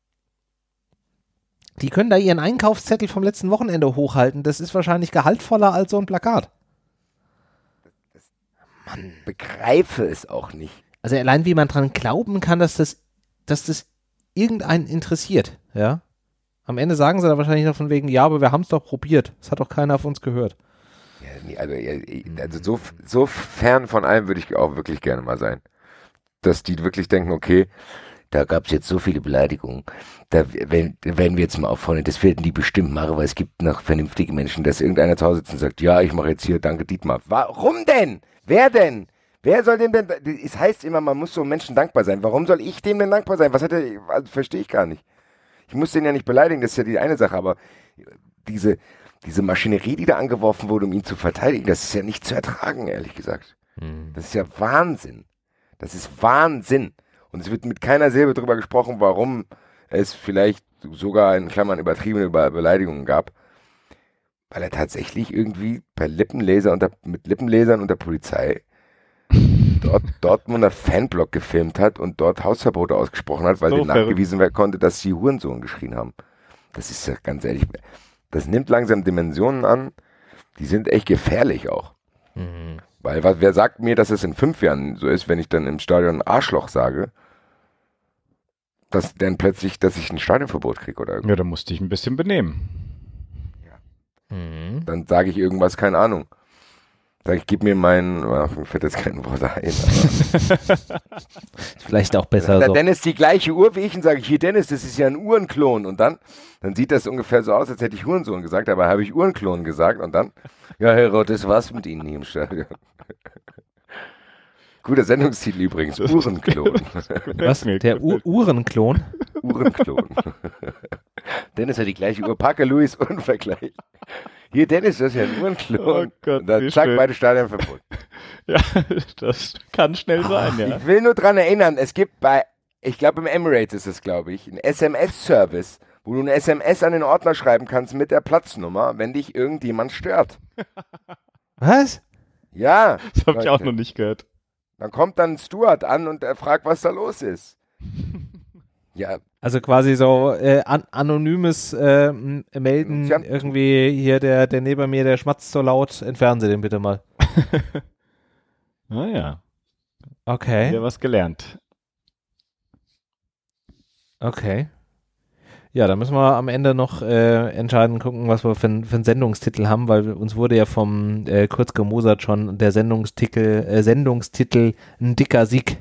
Die können da ihren Einkaufszettel vom letzten Wochenende hochhalten. Das ist wahrscheinlich gehaltvoller als so ein Plakat. Mann, begreife es auch nicht. Also allein wie man dran glauben kann, dass das irgendeinen interessiert, ja. Am Ende sagen sie da wahrscheinlich noch von wegen, ja, aber wir haben es doch probiert. Das hat doch keiner auf uns gehört. Ja, also so fern von allem würde ich auch wirklich gerne mal sein. Dass die wirklich denken, okay, da gab es jetzt so viele Beleidigungen, da werden wir jetzt mal auffordern, das werden die bestimmt machen, weil es gibt noch vernünftige Menschen, dass irgendeiner zu Hause sitzt und sagt, ja, ich mache jetzt hier, danke Dietmar. Warum denn? Wer denn? Wer soll dem denn, es heißt immer, man muss so Menschen dankbar sein. Warum soll ich dem denn dankbar sein? Was hat er, also verstehe ich gar nicht. Ich muss den ja nicht beleidigen, das ist ja die eine Sache, aber diese Maschinerie, die da angeworfen wurde, um ihn zu verteidigen, das ist ja nicht zu ertragen, ehrlich gesagt. Das ist ja Wahnsinn. Das ist Wahnsinn. Und es wird mit keiner Silbe drüber gesprochen, warum es vielleicht sogar in Klammern übertriebene Beleidigungen gab, weil er tatsächlich irgendwie mit Lippenlesern unter Polizei Dortmunder Fanblock gefilmt hat und dort Hausverbote ausgesprochen hat, weil So dem nachgewiesen werden konnte, dass sie Hurensohn geschrien haben. Das ist ja ganz ehrlich, das nimmt langsam Dimensionen an, die sind echt gefährlich auch. Weil wer sagt mir, dass es in 5 Jahren so ist, wenn ich dann im Stadion Arschloch sage, dass dann plötzlich, dass ich ein Stadionverbot kriege oder Ja, da musste ich ein bisschen benehmen. dann sage ich irgendwas, keine Ahnung. Sag ich, gib mir mir fällt jetzt kein Wort ein. Vielleicht auch besser Der so. Dennis die gleiche Uhr wie ich und sage ich, hier Dennis, das ist ja ein Uhrenklon. Und dann sieht das ungefähr so aus, als hätte ich Hurensohn gesagt, dabei habe ich Uhrenklon gesagt und dann, ja Herr Roth, das war's mit Ihnen hier im Stadion. Guter Sendungstitel übrigens, Uhrenklon. Was? Der Uhrenklon? Uhrenklon. Dennis hat die gleiche Uhr, Parker Lewis Unvergleich. Hier Dennis, das ist ja ein Uhrenklon. Oh Gott, und dann wie zack, schön. beide Stadien verboten. Ja, das kann schnell sein, ja. Ich will nur dran erinnern, es gibt ich glaube im Emirates ist es, glaube ich, ein SMS-Service, wo du eine SMS an den Ordner schreiben kannst mit der Platznummer, wenn dich irgendjemand stört. Was? Ja. Das habe ich auch Leute. noch nicht gehört. Dann kommt dann ein Steward an und er fragt, was da los ist. Ja, Also quasi so anonymes Melden, Ja. irgendwie hier der neben mir, der schmatzt so laut, entfernen Sie den bitte mal. Naja, Okay, wieder was gelernt. okay. Ja, da müssen wir am Ende noch entscheiden, gucken, was wir für einen Sendungstitel haben, weil uns wurde ja vom Kurz gemosert schon der Sendungstitel ein dicker Sieg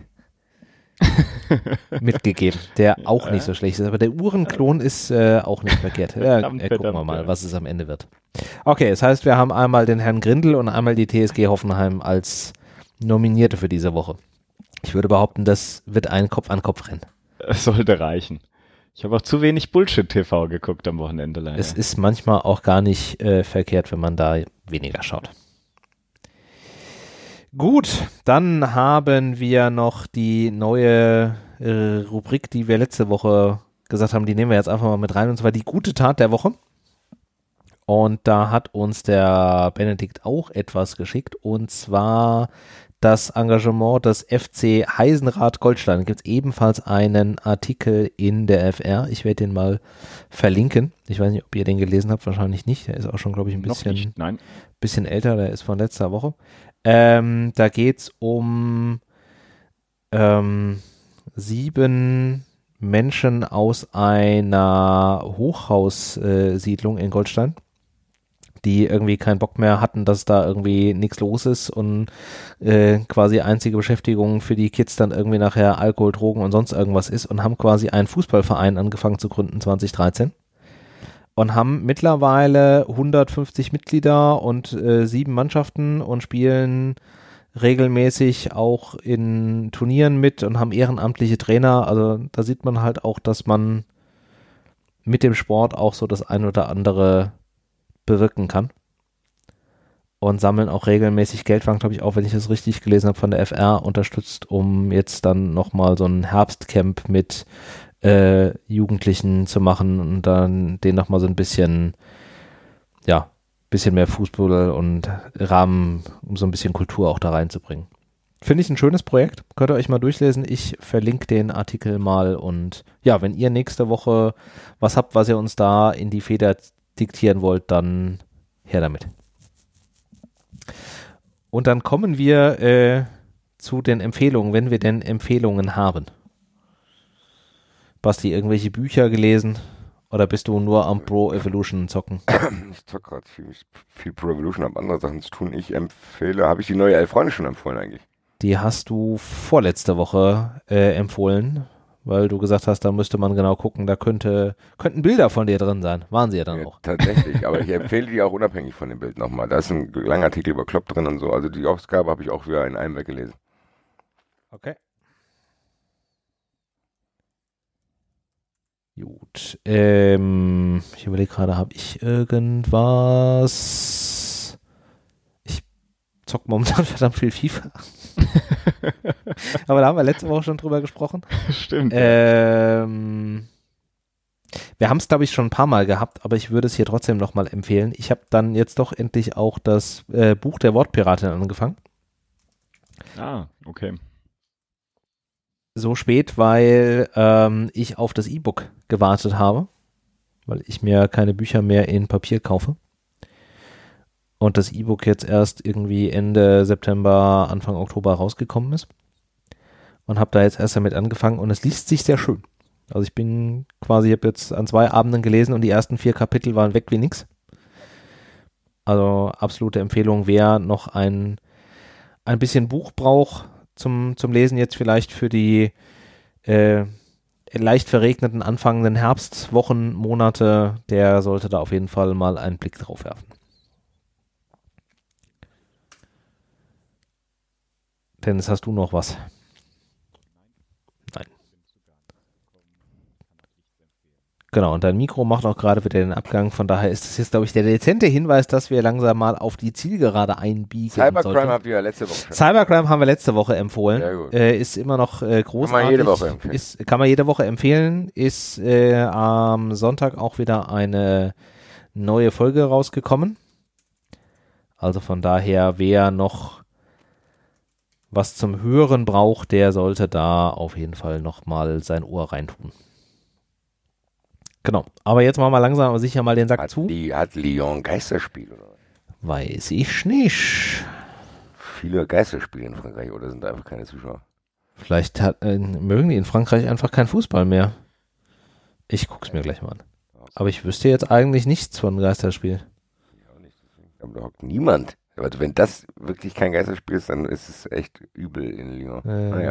mitgegeben, der auch nicht so schlecht ist. Aber der Uhrenklon ist auch nicht verkehrt. Ja, gucken wir mal, was es am Ende wird. Okay, das heißt, wir haben einmal den Herrn Grindel und einmal die TSG Hoffenheim als Nominierte für diese Woche. Ich würde behaupten, das wird ein Kopf-an-Kopf-Rennen. Es sollte reichen. Ich habe auch zu wenig Bullshit-TV geguckt am Wochenende leider. Es ist manchmal auch gar nicht verkehrt, wenn man da weniger schaut. Gut, dann haben wir noch die neue Rubrik, die wir letzte Woche gesagt haben, die nehmen wir jetzt einfach mal mit rein, und zwar die gute Tat der Woche. Und da hat uns der Benedikt auch etwas geschickt, und zwar das Engagement des FC Heisenrad Goldstein. Da gibt es ebenfalls einen Artikel in der FR. Ich werde den mal verlinken. Ich weiß nicht, ob ihr den gelesen habt, wahrscheinlich nicht. Der ist auch schon, glaube ich, ein Noch nicht, nein. bisschen älter, der ist von letzter Woche. Da geht es um 7 Menschen aus einer Hochhaussiedlung in Goldstein, die irgendwie keinen Bock mehr hatten, dass da irgendwie nichts los ist und quasi einzige Beschäftigung für die Kids dann irgendwie nachher Alkohol, Drogen und sonst irgendwas ist, und haben quasi einen Fußballverein angefangen zu gründen 2013 und haben mittlerweile 150 Mitglieder und 7 Mannschaften und spielen regelmäßig auch in Turnieren mit und haben ehrenamtliche Trainer. Also da sieht man halt auch, dass man mit dem Sport auch so das ein oder andere bewirken kann, und sammeln auch regelmäßig Geld, waren, glaube ich, auch, wenn ich das richtig gelesen habe, von der FR unterstützt, um jetzt dann nochmal so ein Herbstcamp mit Jugendlichen zu machen und dann denen nochmal so ein bisschen, ja, bisschen mehr Fußball und Rahmen, um so ein bisschen Kultur auch da reinzubringen. Finde ich ein schönes Projekt, könnt ihr euch mal durchlesen. Ich verlinke den Artikel mal, und ja, wenn ihr nächste Woche was habt, was ihr uns da in die Feder diktieren wollt, dann her damit. Und dann kommen wir zu den Empfehlungen, wenn wir denn Empfehlungen haben. Basti, irgendwelche Bücher gelesen, oder bist du nur am Pro Evolution zocken? Ich zock gerade viel Pro Evolution, habe andere Sachen zu tun. Ich empfehle, habe ich die neue Elf Freunde schon empfohlen eigentlich? Die hast du vorletzte Woche empfohlen, weil du gesagt hast, da müsste man genau gucken, da könnten Bilder von dir drin sein. Waren sie ja dann auch. Tatsächlich, aber ich empfehle die auch unabhängig von dem Bild nochmal. Da ist ein langer Artikel über Klopp drin und so. Also die Ausgabe habe ich auch wieder in einem weggelesen. Okay. Gut. Ich überlege gerade, habe ich irgendwas? Ich zock momentan verdammt viel FIFA. Aber da haben wir letzte Woche schon drüber gesprochen. Stimmt. Wir haben es, glaube ich, schon ein paar Mal gehabt, aber ich würde es hier trotzdem nochmal empfehlen. Ich habe dann jetzt doch endlich auch das Buch der Wortpiratin angefangen. Ah, okay. So spät, weil ich auf das E-Book gewartet habe, weil ich mir keine Bücher mehr in Papier kaufe. Und das E-Book jetzt erst irgendwie Ende September, Anfang Oktober rausgekommen ist. Und habe da jetzt erst damit angefangen und es liest sich sehr schön. Also ich habe jetzt an 2 Abenden gelesen und die ersten 4 Kapitel waren weg wie nix. Also absolute Empfehlung, wer noch ein bisschen Buch braucht zum Lesen jetzt vielleicht für die leicht verregneten anfangenden Herbstwochen, Monate, der sollte da auf jeden Fall mal einen Blick drauf werfen. Dennis, hast du noch was? Nein. Genau, und dein Mikro macht auch gerade wieder den Abgang, von daher ist das jetzt, glaube ich, der dezente Hinweis, dass wir langsam mal auf die Zielgerade einbiegen Cybercrime habt ihr ja letzte Woche schon. Cybercrime haben wir letzte Woche empfohlen. Sehr gut. Ist immer noch großartig. Kann man jede Woche empfehlen. Kann man jede Woche empfehlen. Ist am Sonntag auch wieder eine neue Folge rausgekommen. Also von daher, wer noch was zum Hören braucht, der sollte da auf jeden Fall nochmal sein Ohr reintun. Genau, aber jetzt machen wir langsam aber sicher mal den Sack zu. Hat Lyon Geisterspiel, oder? Weiß ich nicht. Viele Geisterspiele in Frankreich, oder sind da einfach keine Zuschauer? Vielleicht mögen die in Frankreich einfach keinen Fußball mehr. Ich guck's mir gleich mal an. Aber ich wüsste jetzt eigentlich nichts von Geisterspiel. Ich auch nicht, deswegen. Aber da hockt niemand. Aber wenn das wirklich kein Geisterspiel ist, dann ist es echt übel in Lyon.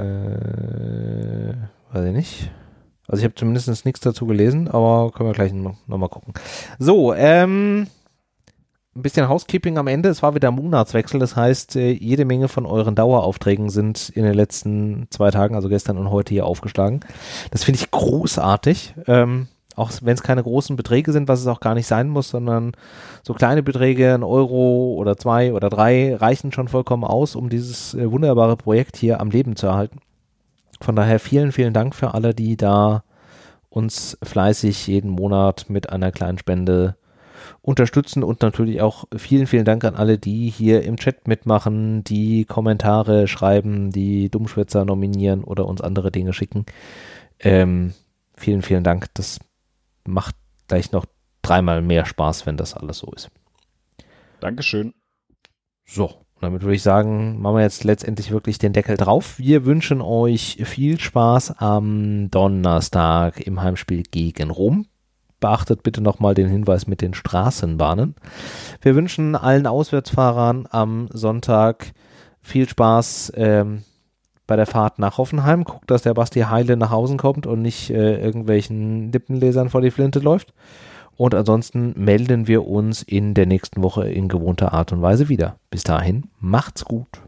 Weiß ich nicht. Also ich habe zumindest nichts dazu gelesen, aber können wir gleich nochmal gucken. So, ein bisschen Housekeeping am Ende. Es war wieder Monatswechsel, das heißt, jede Menge von euren Daueraufträgen sind in den letzten 2 Tagen, also gestern und heute hier aufgeschlagen. Das finde ich großartig. Auch wenn es keine großen Beträge sind, was es auch gar nicht sein muss, sondern so kleine Beträge, 1 Euro oder 2 oder 3 reichen schon vollkommen aus, um dieses wunderbare Projekt hier am Leben zu erhalten. Von daher vielen, vielen Dank für alle, die da uns fleißig jeden Monat mit einer kleinen Spende unterstützen und natürlich auch vielen, vielen Dank an alle, die hier im Chat mitmachen, die Kommentare schreiben, die Dummschwätzer nominieren oder uns andere Dinge schicken. Vielen, vielen Dank. Das macht gleich noch 3-mal mehr Spaß, wenn das alles so ist. Dankeschön. So. Damit würde ich sagen, machen wir jetzt letztendlich wirklich den Deckel drauf. Wir wünschen euch viel Spaß am Donnerstag im Heimspiel gegen Rom. Beachtet bitte nochmal den Hinweis mit den Straßenbahnen. Wir wünschen allen Auswärtsfahrern am Sonntag viel Spaß bei der Fahrt nach Hoffenheim. Guckt, dass der Basti heile nach Hause kommt und nicht irgendwelchen Lippenlesern vor die Flinte läuft. Und ansonsten melden wir uns in der nächsten Woche in gewohnter Art und Weise wieder. Bis dahin, macht's gut.